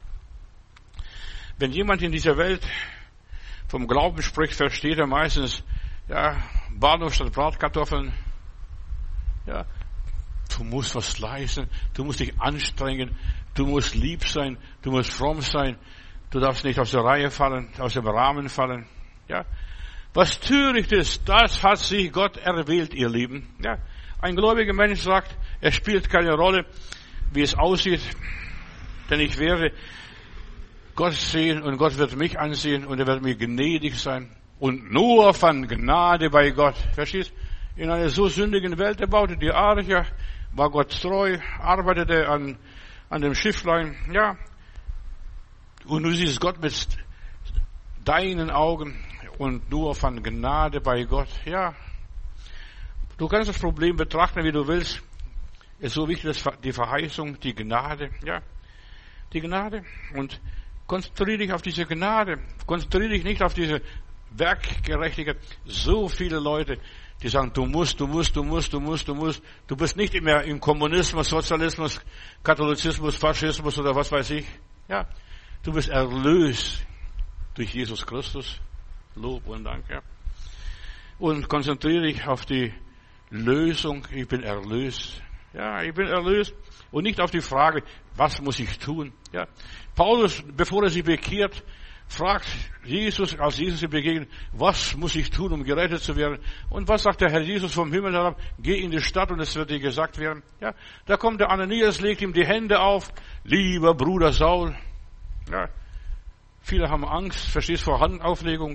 Wenn jemand in dieser Welt vom Glauben spricht, versteht er meistens, ja, Bahnhof statt Bratkartoffeln. Ja, du musst was leisten, du musst dich anstrengen, du musst lieb sein, du musst fromm sein, du darfst nicht aus der Reihe fallen, aus dem Rahmen fallen. Ja, was töricht ist, das hat sich Gott erwählt, ihr Lieben. Ja, ein gläubiger Mensch sagt, es spielt keine Rolle, wie es aussieht, denn ich werde Gott sehen und Gott wird mich ansehen und er wird mir gnädig sein. Und nur von Gnade bei Gott. Verstehst? In einer so sündigen Welt, er baute die Arche, war Gott treu, arbeitete an dem Schifflein, ja. Und du siehst Gott mit deinen Augen und nur von Gnade bei Gott, ja. Du kannst das Problem betrachten, wie du willst. Es ist so wichtig, dass die Verheißung, die Gnade, ja. Die Gnade. Und konzentriere dich auf diese Gnade. Konzentriere dich nicht auf diese Werkgerechtigkeit. So viele Leute, die sagen, du musst. Du bist nicht mehr im Kommunismus, Sozialismus, Katholizismus, Faschismus oder was weiß ich. Ja. Du bist erlöst durch Jesus Christus. Lob und Dank, ja. Und konzentriere dich auf die Lösung. Ich bin erlöst. Ja, ich bin erlöst. Und nicht auf die Frage, was muss ich tun? Ja. Paulus, bevor er sich bekehrt, fragt Jesus, als Jesus ihm begegnet, was muss ich tun, um gerettet zu werden? Und was sagt der Herr Jesus vom Himmel herab? Geh in die Stadt und es wird dir gesagt werden. Ja. Da kommt der Ananias, legt ihm die Hände auf. Lieber Bruder Saul. Ja. Viele haben Angst, verstehst, vor Handauflegung.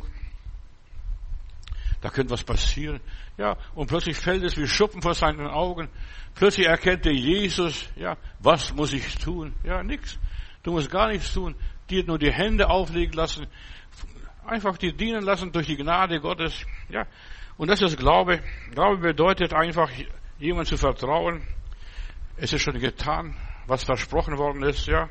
Da könnte was passieren. Ja, und plötzlich fällt es wie Schuppen vor seinen Augen. Plötzlich erkennt er Jesus. Ja, was muss ich tun? Ja, nichts. Du musst gar nichts tun. Dir nur die Hände auflegen lassen. Einfach dir dienen lassen durch die Gnade Gottes. Ja, und das ist Glaube. Glaube bedeutet einfach, jemand zu vertrauen. Es ist schon getan, was versprochen worden ist. Ja,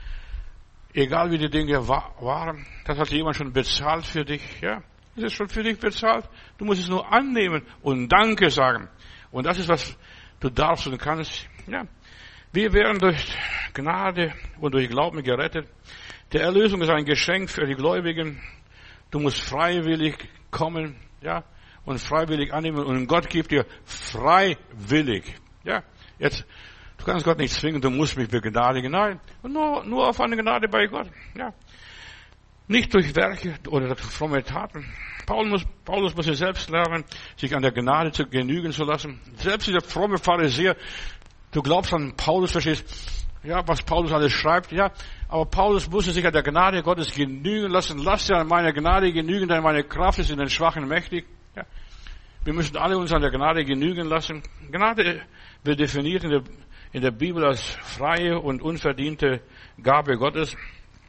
egal wie die Dinge waren, das hat jemand schon bezahlt für dich. Ja. Es ist schon für dich bezahlt. Du musst es nur annehmen und Danke sagen. Und das ist, was du darfst und kannst. Ja. Wir werden durch Gnade und durch Glauben gerettet. Die Erlösung ist ein Geschenk für die Gläubigen. Du musst freiwillig kommen, ja, und freiwillig annehmen. Und Gott gibt dir freiwillig. Ja. Jetzt, du kannst Gott nicht zwingen, du musst mich begnadigen. Nein. Und nur auf eine Gnade bei Gott. Ja. Nicht durch Werke oder fromme Taten. Paulus muss es selbst lernen, sich an der Gnade zu genügen zu lassen. Selbst dieser fromme Pharisäer, du glaubst an Paulus, verstehst, ja, was Paulus alles schreibt, ja, aber Paulus musste sich an der Gnade Gottes genügen lassen. Lass dir an meiner Gnade genügen, denn meine Kraft ist in den Schwachen mächtig. Ja. Wir müssen alle uns an der Gnade genügen lassen. Gnade wird definiert in der Bibel als freie und unverdiente Gabe Gottes.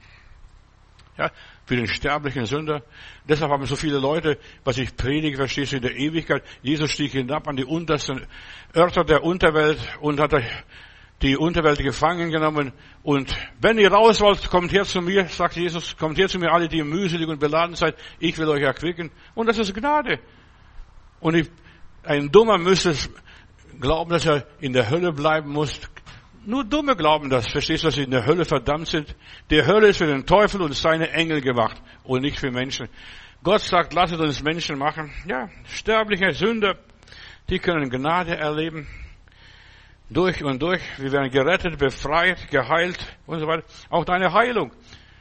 Ja, für den sterblichen Sünder. Deshalb haben so viele Leute, was ich predige, verstehst du, in der Ewigkeit. Jesus stieg hinab an die untersten Örter der Unterwelt und hat die Unterwelt gefangen genommen. Und wenn ihr raus wollt, kommt her zu mir, sagt Jesus, kommt her zu mir, alle, die mühselig und beladen seid. Ich will euch erquicken. Und das ist Gnade. Und ein Dummer müsste glauben, dass er in der Hölle bleiben muss. Nur Dumme glauben das. Verstehst du, dass sie in der Hölle verdammt sind? Die Hölle ist für den Teufel und seine Engel gemacht und nicht für Menschen. Gott sagt, lasst uns Menschen machen. Ja, sterbliche Sünder, die können Gnade erleben. Durch und durch. Wir werden gerettet, befreit, geheilt und so weiter. Auch deine Heilung.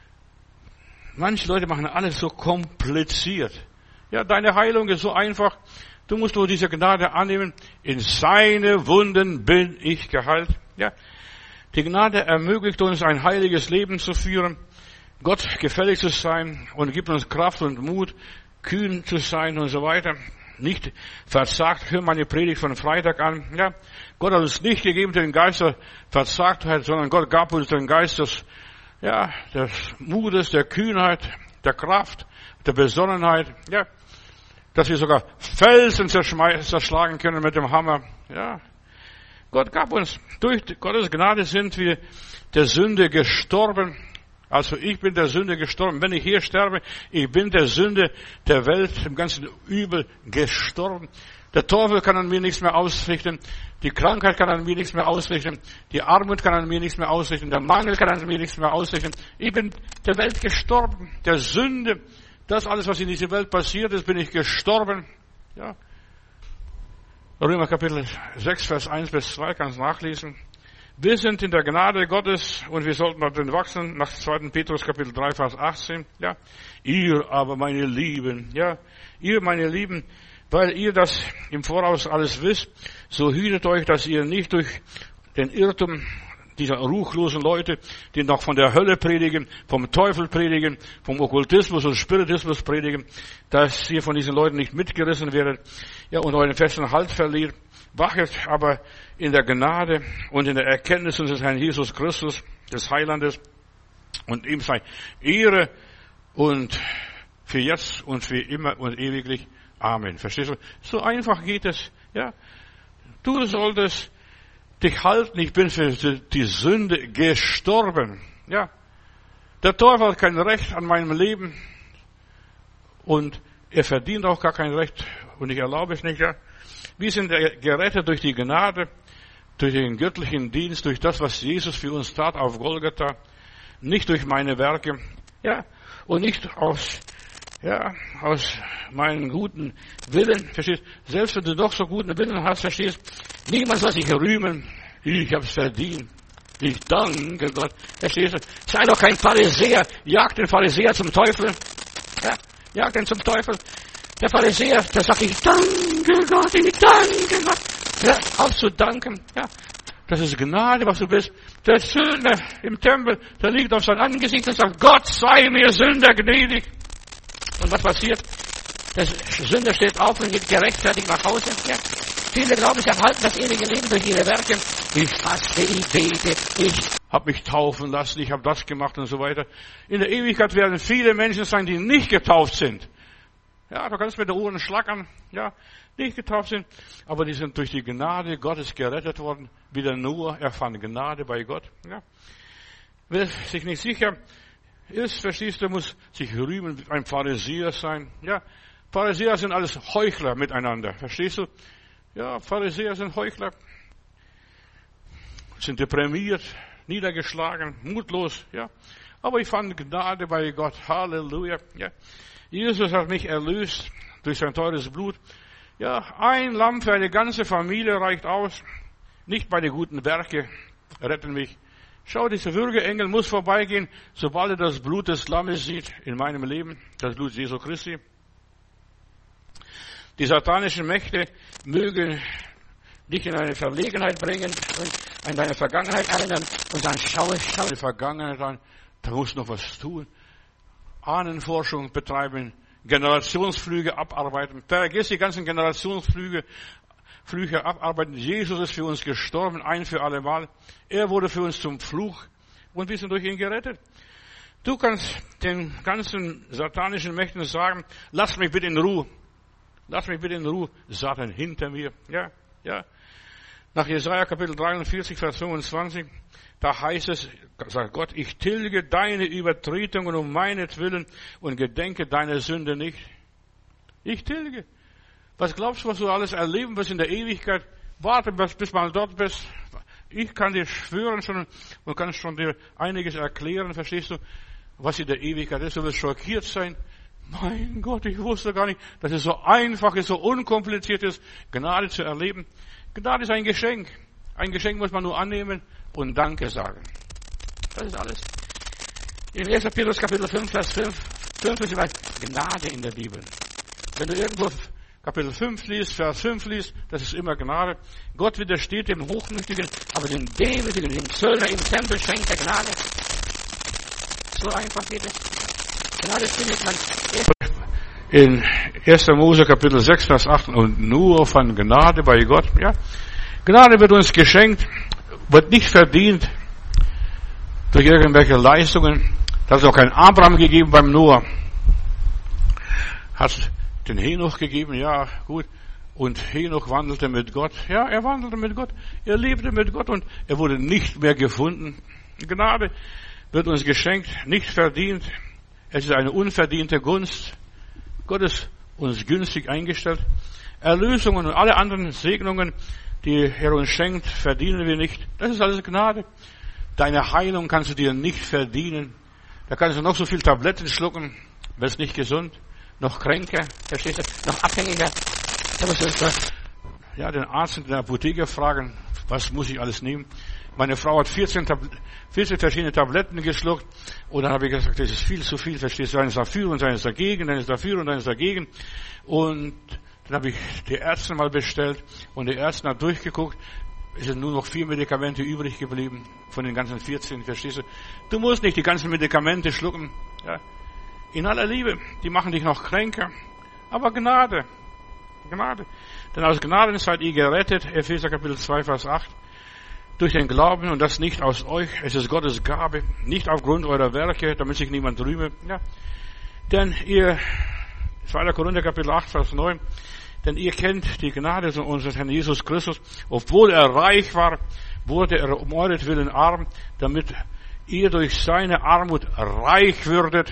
Manche Leute machen alles so kompliziert. Ja, deine Heilung ist so einfach. Du musst nur diese Gnade annehmen. In seine Wunden bin ich geheilt. Ja. Die Gnade ermöglicht uns, ein heiliges Leben zu führen, Gott gefällig zu sein und gibt uns Kraft und Mut, kühn zu sein und so weiter. Nicht verzagt. Hör meine Predigt von Freitag an. Ja. Gott hat uns nicht gegeben den Geist der Verzagtheit, sondern Gott gab uns den Geist des Mutes, der Kühnheit, der Kraft, der Besonnenheit. Ja. Dass wir sogar Felsen zerschlagen können mit dem Hammer. Ja. Gott gab uns, durch Gottes Gnade sind wir der Sünde gestorben. Also ich bin der Sünde gestorben. Wenn ich hier sterbe, ich bin der Sünde der Welt, im ganzen Übel gestorben. Der Teufel kann an mir nichts mehr ausrichten. Die Krankheit kann an mir nichts mehr ausrichten. Die Armut kann an mir nichts mehr ausrichten. Der Mangel kann an mir nichts mehr ausrichten. Ich bin der Welt gestorben. Der Sünde, das alles, was in dieser Welt passiert ist, bin ich gestorben. Ja. Römer Kapitel 6, Vers 1 bis 2, kannst nachlesen. Wir sind in der Gnade Gottes und wir sollten darin wachsen, nach 2. Petrus Kapitel 3, Vers 18. Ja. Ihr aber, meine Lieben, ja, ihr, meine Lieben, weil ihr das im Voraus alles wisst, so hütet euch, dass ihr nicht durch den Irrtum diese ruchlosen Leute, die noch von der Hölle predigen, vom Teufel predigen, vom Okkultismus und Spiritismus predigen, dass ihr von diesen Leuten nicht mitgerissen werdet, ja, und euren festen Halt verliert. Wachet aber in der Gnade und in der Erkenntnis unseres Herrn Jesus Christus, des Heilandes, und ihm sei Ehre und für jetzt und für immer und ewiglich. Amen. Verstehst du? So einfach geht es, ja. Du solltest dich halten, ich bin für die Sünde gestorben, ja. Der Teufel hat kein Recht an meinem Leben und er verdient auch gar kein Recht und ich erlaube es nicht, ja. Wir sind gerettet durch die Gnade, durch den göttlichen Dienst, durch das, was Jesus für uns tat auf Golgatha, nicht durch meine Werke, ja, und nicht aus meinen guten Willen, verstehst? Selbst wenn du doch so guten Willen hast, verstehst? Niemand soll sich rühmen, ich hab's verdient. Ich danke Gott, verstehst du? Sei doch kein Pharisäer, jag den Pharisäer zum Teufel, ja, jag den zum Teufel. Der Pharisäer, der sagt, ich danke Gott, ja, auch zu danken, ja. Das ist Gnade, was du bist. Der Sünder im Tempel, der liegt auf sein Angesicht und sagt, Gott sei mir Sünder gnädig. Und was passiert? Der Sünder steht auf und geht gerechtfertigt nach Hause. Ja. Viele glauben, sie erhalten das ewige Leben durch ihre Werke. Ich faste, ich bete, ich habe mich taufen lassen, ich habe das gemacht und so weiter. In der Ewigkeit werden viele Menschen sein, die nicht getauft sind. Ja, du kannst mit der Ohren schlackern, ja, nicht getauft sind, aber die sind durch die Gnade Gottes gerettet worden, wie der Noah, er fand Gnade bei Gott, ja. Wer sich nicht sicher ist, verstehst du, muss sich rühmen, ein Pharisäer sein, ja. Pharisäer sind alles Heuchler miteinander, verstehst du? Ja, Pharisäer sind Heuchler, sind deprimiert, niedergeschlagen, mutlos, ja. Aber ich fand Gnade bei Gott, Halleluja, ja. Jesus hat mich erlöst durch sein teures Blut. Ja, ein Lamm für eine ganze Familie reicht aus. Nicht meine guten Werke retten mich. Schau, dieser Würgeengel muss vorbeigehen, sobald er das Blut des Lammes sieht in meinem Leben, das Blut Jesu Christi. Die satanischen Mächte mögen dich in eine Verlegenheit bringen und an deine Vergangenheit erinnern und dann schau die Vergangenheit an, da muss noch was tun. Ahnenforschung betreiben, Generationsflüge abarbeiten. Vergiss die ganzen Generationsflüge abarbeiten. Jesus ist für uns gestorben, ein für alle Mal. Er wurde für uns zum Fluch und wir sind durch ihn gerettet. Du kannst den ganzen satanischen Mächten sagen, lass mich bitte in Ruhe. Lass mich bitte in Ruhe. Satan hinter mir. Ja, ja. Nach Jesaja Kapitel 43, Vers 25, da heißt es, sagt Gott, ich tilge deine Übertretungen um meinetwillen und gedenke deine Sünde nicht. Ich tilge. Was glaubst du, was du alles erleben wirst in der Ewigkeit? Warte, bis mal dort bist. Ich kann dir schwören schon und kann schon dir einiges erklären, verstehst du, was in der Ewigkeit ist. Du wirst schockiert sein. Mein Gott, ich wusste gar nicht, dass es so einfach ist, so unkompliziert ist, Gnade zu erleben. Gnade ist ein Geschenk. Ein Geschenk muss man nur annehmen und Danke sagen. Das ist alles. In 1. Petrus Kapitel 5, Vers 5 ist immer Gnade in der Bibel. Wenn du irgendwo Kapitel 5 liest, Vers 5 liest, das ist immer Gnade. Gott widersteht dem Hochmütigen, aber dem Demütigen, dem Zöllner im Tempel schenkt er Gnade. So einfach geht es. Gnade findet man in 1. Mose Kapitel 6, Vers 8 und nur von Gnade bei Gott. Ja, Gnade wird uns geschenkt, wird nicht verdient durch irgendwelche Leistungen. Das hat auch kein Abraham gegeben beim Noah. Hat den Henoch gegeben, ja gut. Und Henoch wandelte mit Gott. Ja, er wandelte mit Gott. Er lebte mit Gott und er wurde nicht mehr gefunden. Gnade wird uns geschenkt, nicht verdient. Es ist eine unverdiente Gunst. Gott ist uns günstig eingestellt. Erlösungen und alle anderen Segnungen, die er uns schenkt, verdienen wir nicht. Das ist alles Gnade. Deine Heilung kannst du dir nicht verdienen. Da kannst du noch so viel Tabletten schlucken, wirst nicht gesund, noch kränker, verstehst du, noch abhängiger. Da musst du den Arzt in der Apotheke fragen, was muss ich alles nehmen? Meine Frau hat 14 verschiedene Tabletten geschluckt und dann habe ich gesagt, das ist viel zu viel, verstehst du, eines dafür und eines dagegen, eines dafür und eines dagegen. Und dann habe ich die Ärzte mal bestellt und die Ärzte haben durchgeguckt, es sind nur noch 4 Medikamente übrig geblieben von den ganzen 14, verstehst du? Du musst nicht die ganzen Medikamente schlucken. Ja. In aller Liebe, die machen dich noch kränker. Aber Gnade. Denn aus Gnaden seid ihr gerettet, Epheser Kapitel 2, Vers 8, durch den Glauben und das nicht aus euch, es ist Gottes Gabe, nicht aufgrund eurer Werke, damit sich niemand rühme. Ja. Denn ihr, 2. Korinther Kapitel 8, Vers 9, denn ihr kennt die Gnade unseres Herrn Jesus Christus, obwohl er reich war, wurde er um euretwillen arm, damit ihr durch seine Armut reich würdet.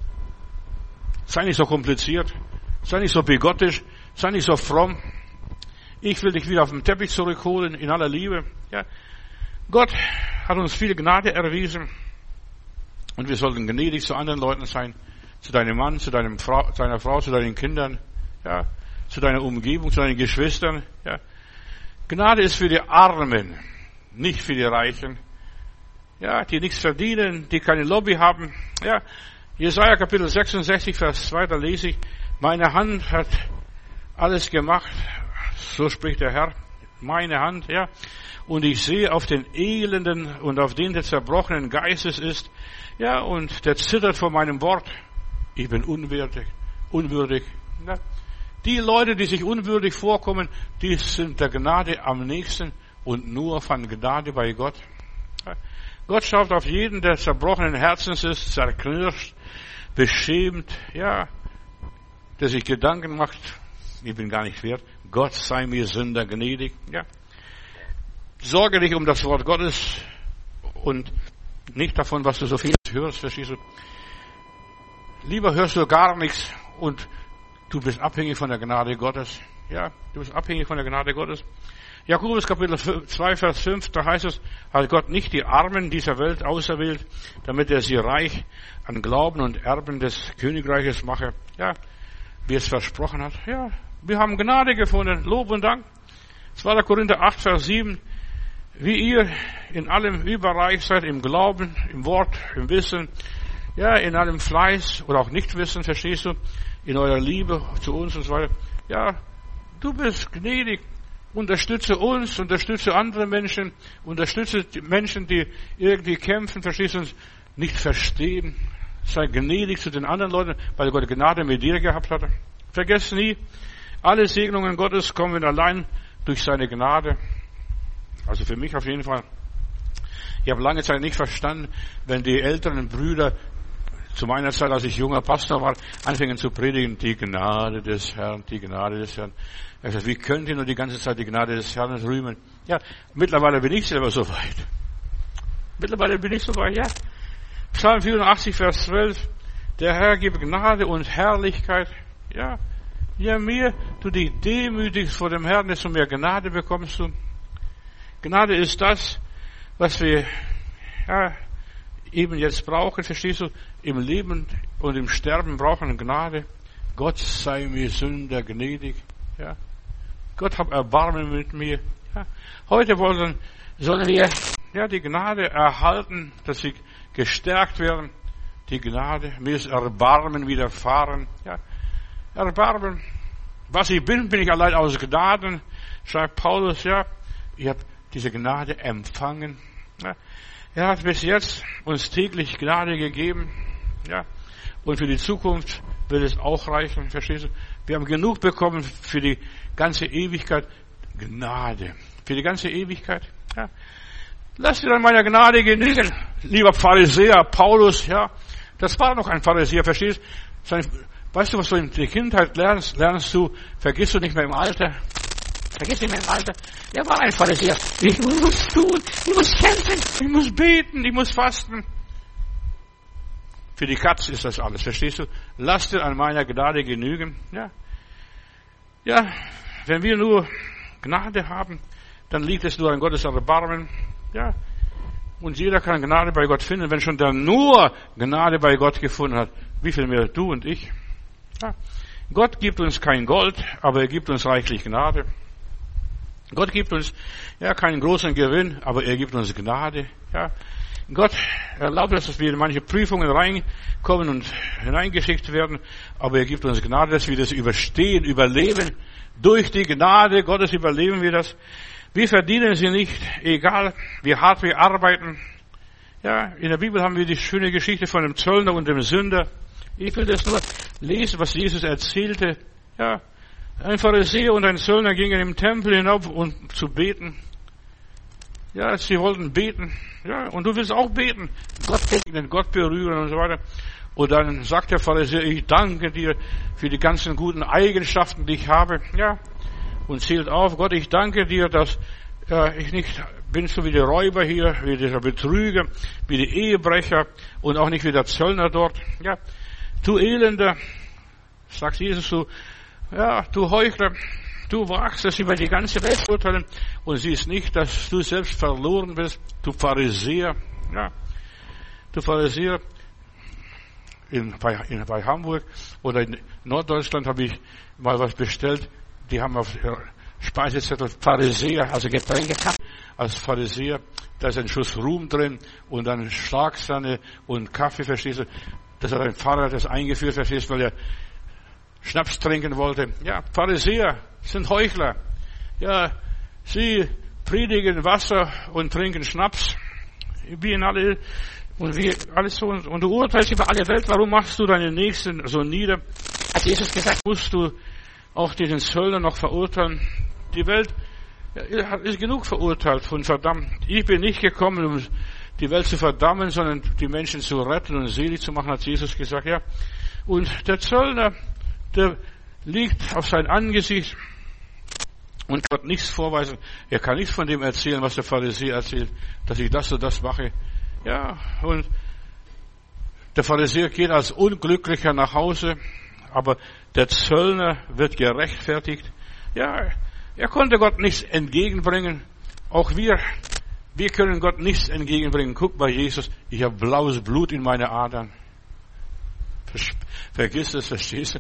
Sei nicht so kompliziert, sei nicht so bigottisch, sei nicht so fromm. Ich will dich wieder auf den Teppich zurückholen, in aller Liebe. Ja. Gott hat uns viel Gnade erwiesen und wir sollten gnädig zu anderen Leuten sein, zu deinem Mann, zu deiner Frau, zu deinen Kindern, ja, zu deiner Umgebung, zu deinen Geschwistern. Ja. Gnade ist für die Armen, nicht für die Reichen, ja, die nichts verdienen, die keine Lobby haben. Ja. Jesaja Kapitel 66, Vers 2, da lese ich, meine Hand hat alles gemacht, so spricht der Herr, meine Hand, ja. Und ich sehe auf den Elenden und auf den, der zerbrochenen Geistes ist, ja, und der zittert vor meinem Wort. Ich bin unwürdig. Ja. Die Leute, die sich unwürdig vorkommen, die sind der Gnade am nächsten und nur von Gnade bei Gott. Ja. Gott schaut auf jeden, der zerbrochenen Herzens ist, zerknirscht, beschämt, ja, der sich Gedanken macht, ich bin gar nicht wert, Gott sei mir Sünder gnädig, ja. Sorge dich um das Wort Gottes und nicht davon, was du so viel hörst, verstehst du? Lieber hörst du gar nichts und du bist abhängig von der Gnade Gottes. Ja, du bist abhängig von der Gnade Gottes. Jakobus Kapitel 2, Vers 5, da heißt es, hat Gott nicht die Armen dieser Welt auserwählt, damit er sie reich an Glauben und Erben des Königreiches mache. Ja, wie es versprochen hat. Ja, wir haben Gnade gefunden. Lob und Dank. 2. Korinther 8, Vers 7. Wie ihr in allem überreich seid, im Glauben, im Wort, im Wissen, ja, in allem Fleiß oder auch Nichtwissen, verstehst du, in eurer Liebe zu uns und so weiter. Ja, du bist gnädig. Unterstütze uns, unterstütze andere Menschen, unterstütze die Menschen, die irgendwie kämpfen, verstehst du, nicht verstehen. Sei gnädig zu den anderen Leuten, weil Gott Gnade mit dir gehabt hat. Vergesst nie, alle Segnungen Gottes kommen allein durch seine Gnade. Also für mich auf jeden Fall. Ich habe lange Zeit nicht verstanden, wenn die älteren Brüder zu meiner Zeit, als ich junger Pastor war, anfingen zu predigen, die Gnade des Herrn, die Gnade des Herrn. Ich habe gesagt, wie könnt ihr nur die ganze Zeit die Gnade des Herrn rühmen? Ja, mittlerweile bin ich selber so weit. Ja. Psalm 84, Vers 12. Der Herr gibt Gnade und Herrlichkeit. Ja, je mehr du dich demütigst vor dem Herrn, desto mehr Gnade bekommst du. Gnade ist das, was wir eben jetzt brauchen, verstehst du? Im Leben und im Sterben brauchen wir Gnade. Gott sei mir Sünder gnädig. Ja. Gott hab Erbarmen mit mir. Ja. Heute sollen wir die Gnade erhalten, dass sie gestärkt werden. Die Gnade, mir ist Erbarmen widerfahren. Ja. Erbarmen. Was ich bin ich allein aus Gnaden, schreibt Paulus, ja. Ich habe diese Gnade empfangen. Ja. Er hat bis jetzt uns täglich Gnade gegeben. Ja. Und für die Zukunft wird es auch reichen. Verstehst du? Wir haben genug bekommen für die ganze Ewigkeit. Gnade. Für die ganze Ewigkeit. Ja. Lass dir an meiner Gnade genügen. Lieber Pharisäer, Paulus, ja. Das war noch ein Pharisäer, verstehst du? Weißt du, was du in der Kindheit lernst? Vergisst du nicht mehr im Alter. Er war ein Pharisäer. Ich muss tun, ich muss kämpfen, ich muss beten, ich muss fasten. Für die Katz ist das alles, verstehst du? Lass dir an meiner Gnade genügen. Ja, wenn wir nur Gnade haben, dann liegt es nur an Gottes Erbarmen. Ja, und jeder kann Gnade bei Gott finden. Wenn schon der nur Gnade bei Gott gefunden hat, wie viel mehr du und ich? Ja. Gott gibt uns kein Gold, aber er gibt uns reichlich Gnade. Gott gibt uns keinen großen Gewinn, aber er gibt uns Gnade. Ja. Gott erlaubt es, dass wir in manche Prüfungen reinkommen und hineingeschickt werden, aber er gibt uns Gnade, dass wir das überstehen, überleben. Durch die Gnade Gottes überleben wir das. Wir verdienen sie nicht, egal wie hart wir arbeiten. Ja, in der Bibel haben wir die schöne Geschichte von dem Zöllner und dem Sünder. Ich will das nur lesen, was Jesus erzählte. Ja, ein Pharisäer und ein Zöllner gingen im Tempel hinauf, um zu beten. Ja, sie wollten beten. Ja, und du willst auch beten. Gott segnen, Gott berühren und so weiter. Und dann sagt der Pharisäer, ich danke dir für die ganzen guten Eigenschaften, die ich habe. Ja, und zählt auf, Gott, ich danke dir, dass ich nicht bin so wie die Räuber hier, wie dieser Betrüger, wie die Ehebrecher und auch nicht wie der Zöllner dort. Ja, du Elender, sagt Jesus, du Heuchler, du wagst es über die ganze Welt zu urteilen und siehst nicht, dass du selbst verloren bist, du Pharisäer. Ja, du Pharisäer. Bei Hamburg oder in Norddeutschland habe ich mal was bestellt. Die haben auf Speisezettel Pharisäer, also Getränke als Pharisäer. Da ist ein Schuss Ruhm drin und dann Schlagsahne und Kaffee, verstehst du? Das hat ein Pfarrer das eingeführt, verstehst du, weil er Schnaps trinken wollte. Ja, Pharisäer sind Heuchler. Ja, sie predigen Wasser und trinken Schnaps. Wie in alle, und wie alles so. Und du urteilst über alle Welt. Warum machst du deine Nächsten so nieder? Hat Jesus gesagt, musst du auch diesen Zöllner noch verurteilen? Die Welt ist genug verurteilt und verdammt. Ich bin nicht gekommen, um die Welt zu verdammen, sondern die Menschen zu retten und selig zu machen, hat Jesus gesagt. Ja. Und der Zöllner, der liegt auf sein Angesicht und kann nichts vorweisen. Er kann nichts von dem erzählen, was der Pharisäer erzählt, dass ich das und das mache. Ja, und der Pharisäer geht als Unglücklicher nach Hause, aber der Zöllner wird gerechtfertigt. Ja, er konnte Gott nichts entgegenbringen. Auch wir können Gott nichts entgegenbringen. Guck bei Jesus, ich habe blaues Blut in meine Adern. Vergiss es, verstehst du?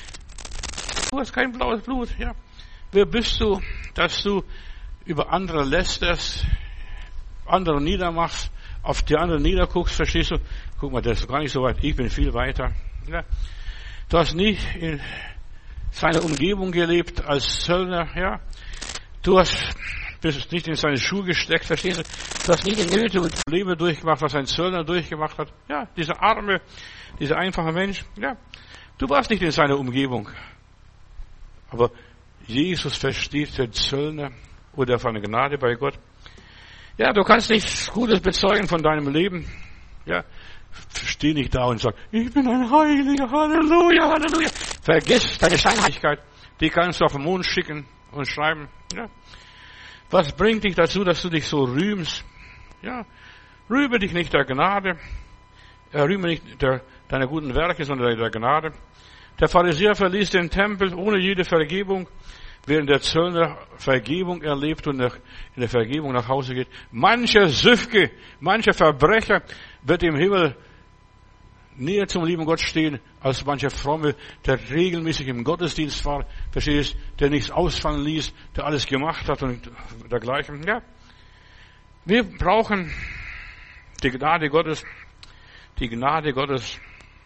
Du hast kein blaues Blut, ja. Wer bist du, dass du über andere lästerst, andere niedermachst, auf die anderen niederguckst, verstehst du? Guck mal, das ist gar nicht so weit, ich bin viel weiter. Ja. Du hast nicht in seiner Umgebung gelebt als Zöllner, ja. Du bist nicht in seine Schuhe gesteckt, verstehst du? Du hast nicht die Nöte und Probleme durchgemacht, was ein Zöllner durchgemacht hat. Ja, dieser arme, dieser einfache Mensch, ja. Du warst nicht in seiner Umgebung. Aber Jesus versteht den Zöllner oder von der Gnade bei Gott. Ja, du kannst nichts Gutes bezeugen von deinem Leben. Ja, steh nicht da und sag, ich bin ein Heiliger, Halleluja, Halleluja. Vergiss deine Scheinheiligkeit. Die kannst du auf den Mond schicken und schreiben. Ja. Was bringt dich dazu, dass du dich so rühmst? Ja, rühme dich nicht der Gnade. Rühme nicht deiner guten Werke, sondern der Gnade. Der Pharisäer verließ den Tempel ohne jede Vergebung, während der Zöllner Vergebung erlebt und in der Vergebung nach Hause geht. Mancher Süfke, mancher Verbrecher wird im Himmel näher zum lieben Gott stehen, als mancher Fromme, der regelmäßig im Gottesdienst war, verstehst, der nichts ausfallen ließ, der alles gemacht hat und dergleichen. Ja. Wir brauchen die Gnade Gottes, die Gnade Gottes,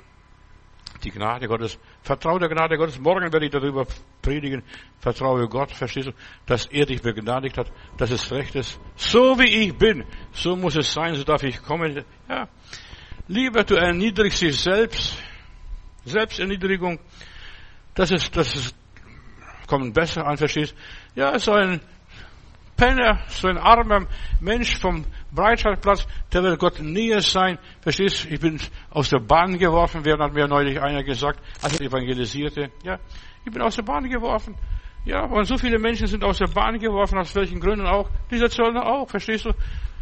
die Gnade Gottes. Vertraue der Gnade Gottes. Morgen werde ich darüber predigen. Vertraue Gott, verstehst du, dass er dich begnadigt hat, dass es recht ist. So wie ich bin, so muss es sein, so darf ich kommen. Ja. Lieber du erniedrigst dich selbst. Selbsterniedrigung. Das kommt besser an, verstehst du? Ja, so ein Penner, so ein armer Mensch vom Breitscheidplatz, der will Gott näher sein. Verstehst du? Ich bin aus der Bahn geworfen werden, hat mir neulich einer gesagt, als ich evangelisierte. Ja, ich bin aus der Bahn geworfen. Ja, und so viele Menschen sind aus der Bahn geworfen, aus welchen Gründen auch. Dieser Zöllner auch, verstehst du?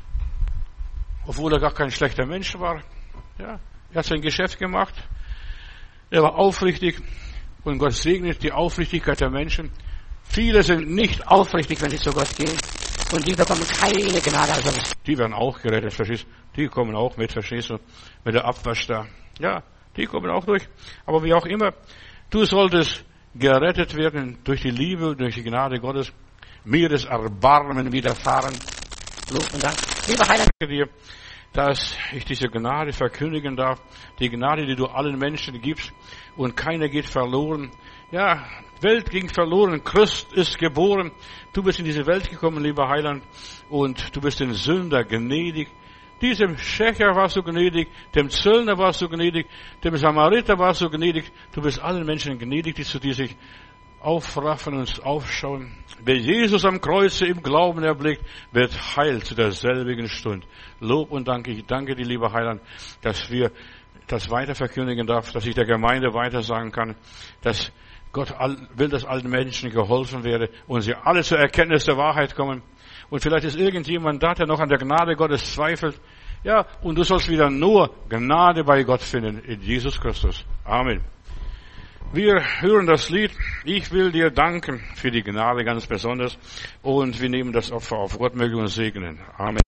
Obwohl er gar kein schlechter Mensch war. Ja, er hat sein Geschäft gemacht. Er war aufrichtig. Und Gott segnet die Aufrichtigkeit der Menschen. Viele sind nicht aufrichtig, wenn sie zu Gott gehen. Und die bekommen keine Gnade. Also die werden auch gerettet, verstehst du? Die kommen auch mit, verstehst du? Mit der Abwasch da. Ja, die kommen auch durch. Aber wie auch immer, du solltest gerettet werden durch die Liebe, durch die Gnade Gottes. Mir das Erbarmen widerfahren. Lob und Dank. Lieber Heiland, dir, dass ich diese Gnade verkündigen darf. Die Gnade, die du allen Menschen gibst und keiner geht verloren. Ja, Welt ging verloren, Christ ist geboren. Du bist in diese Welt gekommen, lieber Heiland, und du bist den Sünder gnädig. Diesem Schächer warst du gnädig, dem Zöllner warst du gnädig, dem Samariter warst du gnädig. Du bist allen Menschen gnädig, die zu dir sich aufraffen und aufschauen. Wer Jesus am Kreuze im Glauben erblickt, wird heil zu derselbigen Stunde. Lob und Dank. Ich danke dir, lieber Heiland, dass wir das weiter verkündigen darf, dass ich der Gemeinde weiter sagen kann, dass Gott will, dass allen Menschen geholfen werde und sie alle zur Erkenntnis der Wahrheit kommen. Und vielleicht ist irgendjemand da, der noch an der Gnade Gottes zweifelt. Ja, und du sollst wieder nur Gnade bei Gott finden, in Jesus Christus. Amen. Wir hören das Lied, ich will dir danken für die Gnade ganz besonders. Und wir nehmen das Opfer auf. Gott möge uns segnen. Amen.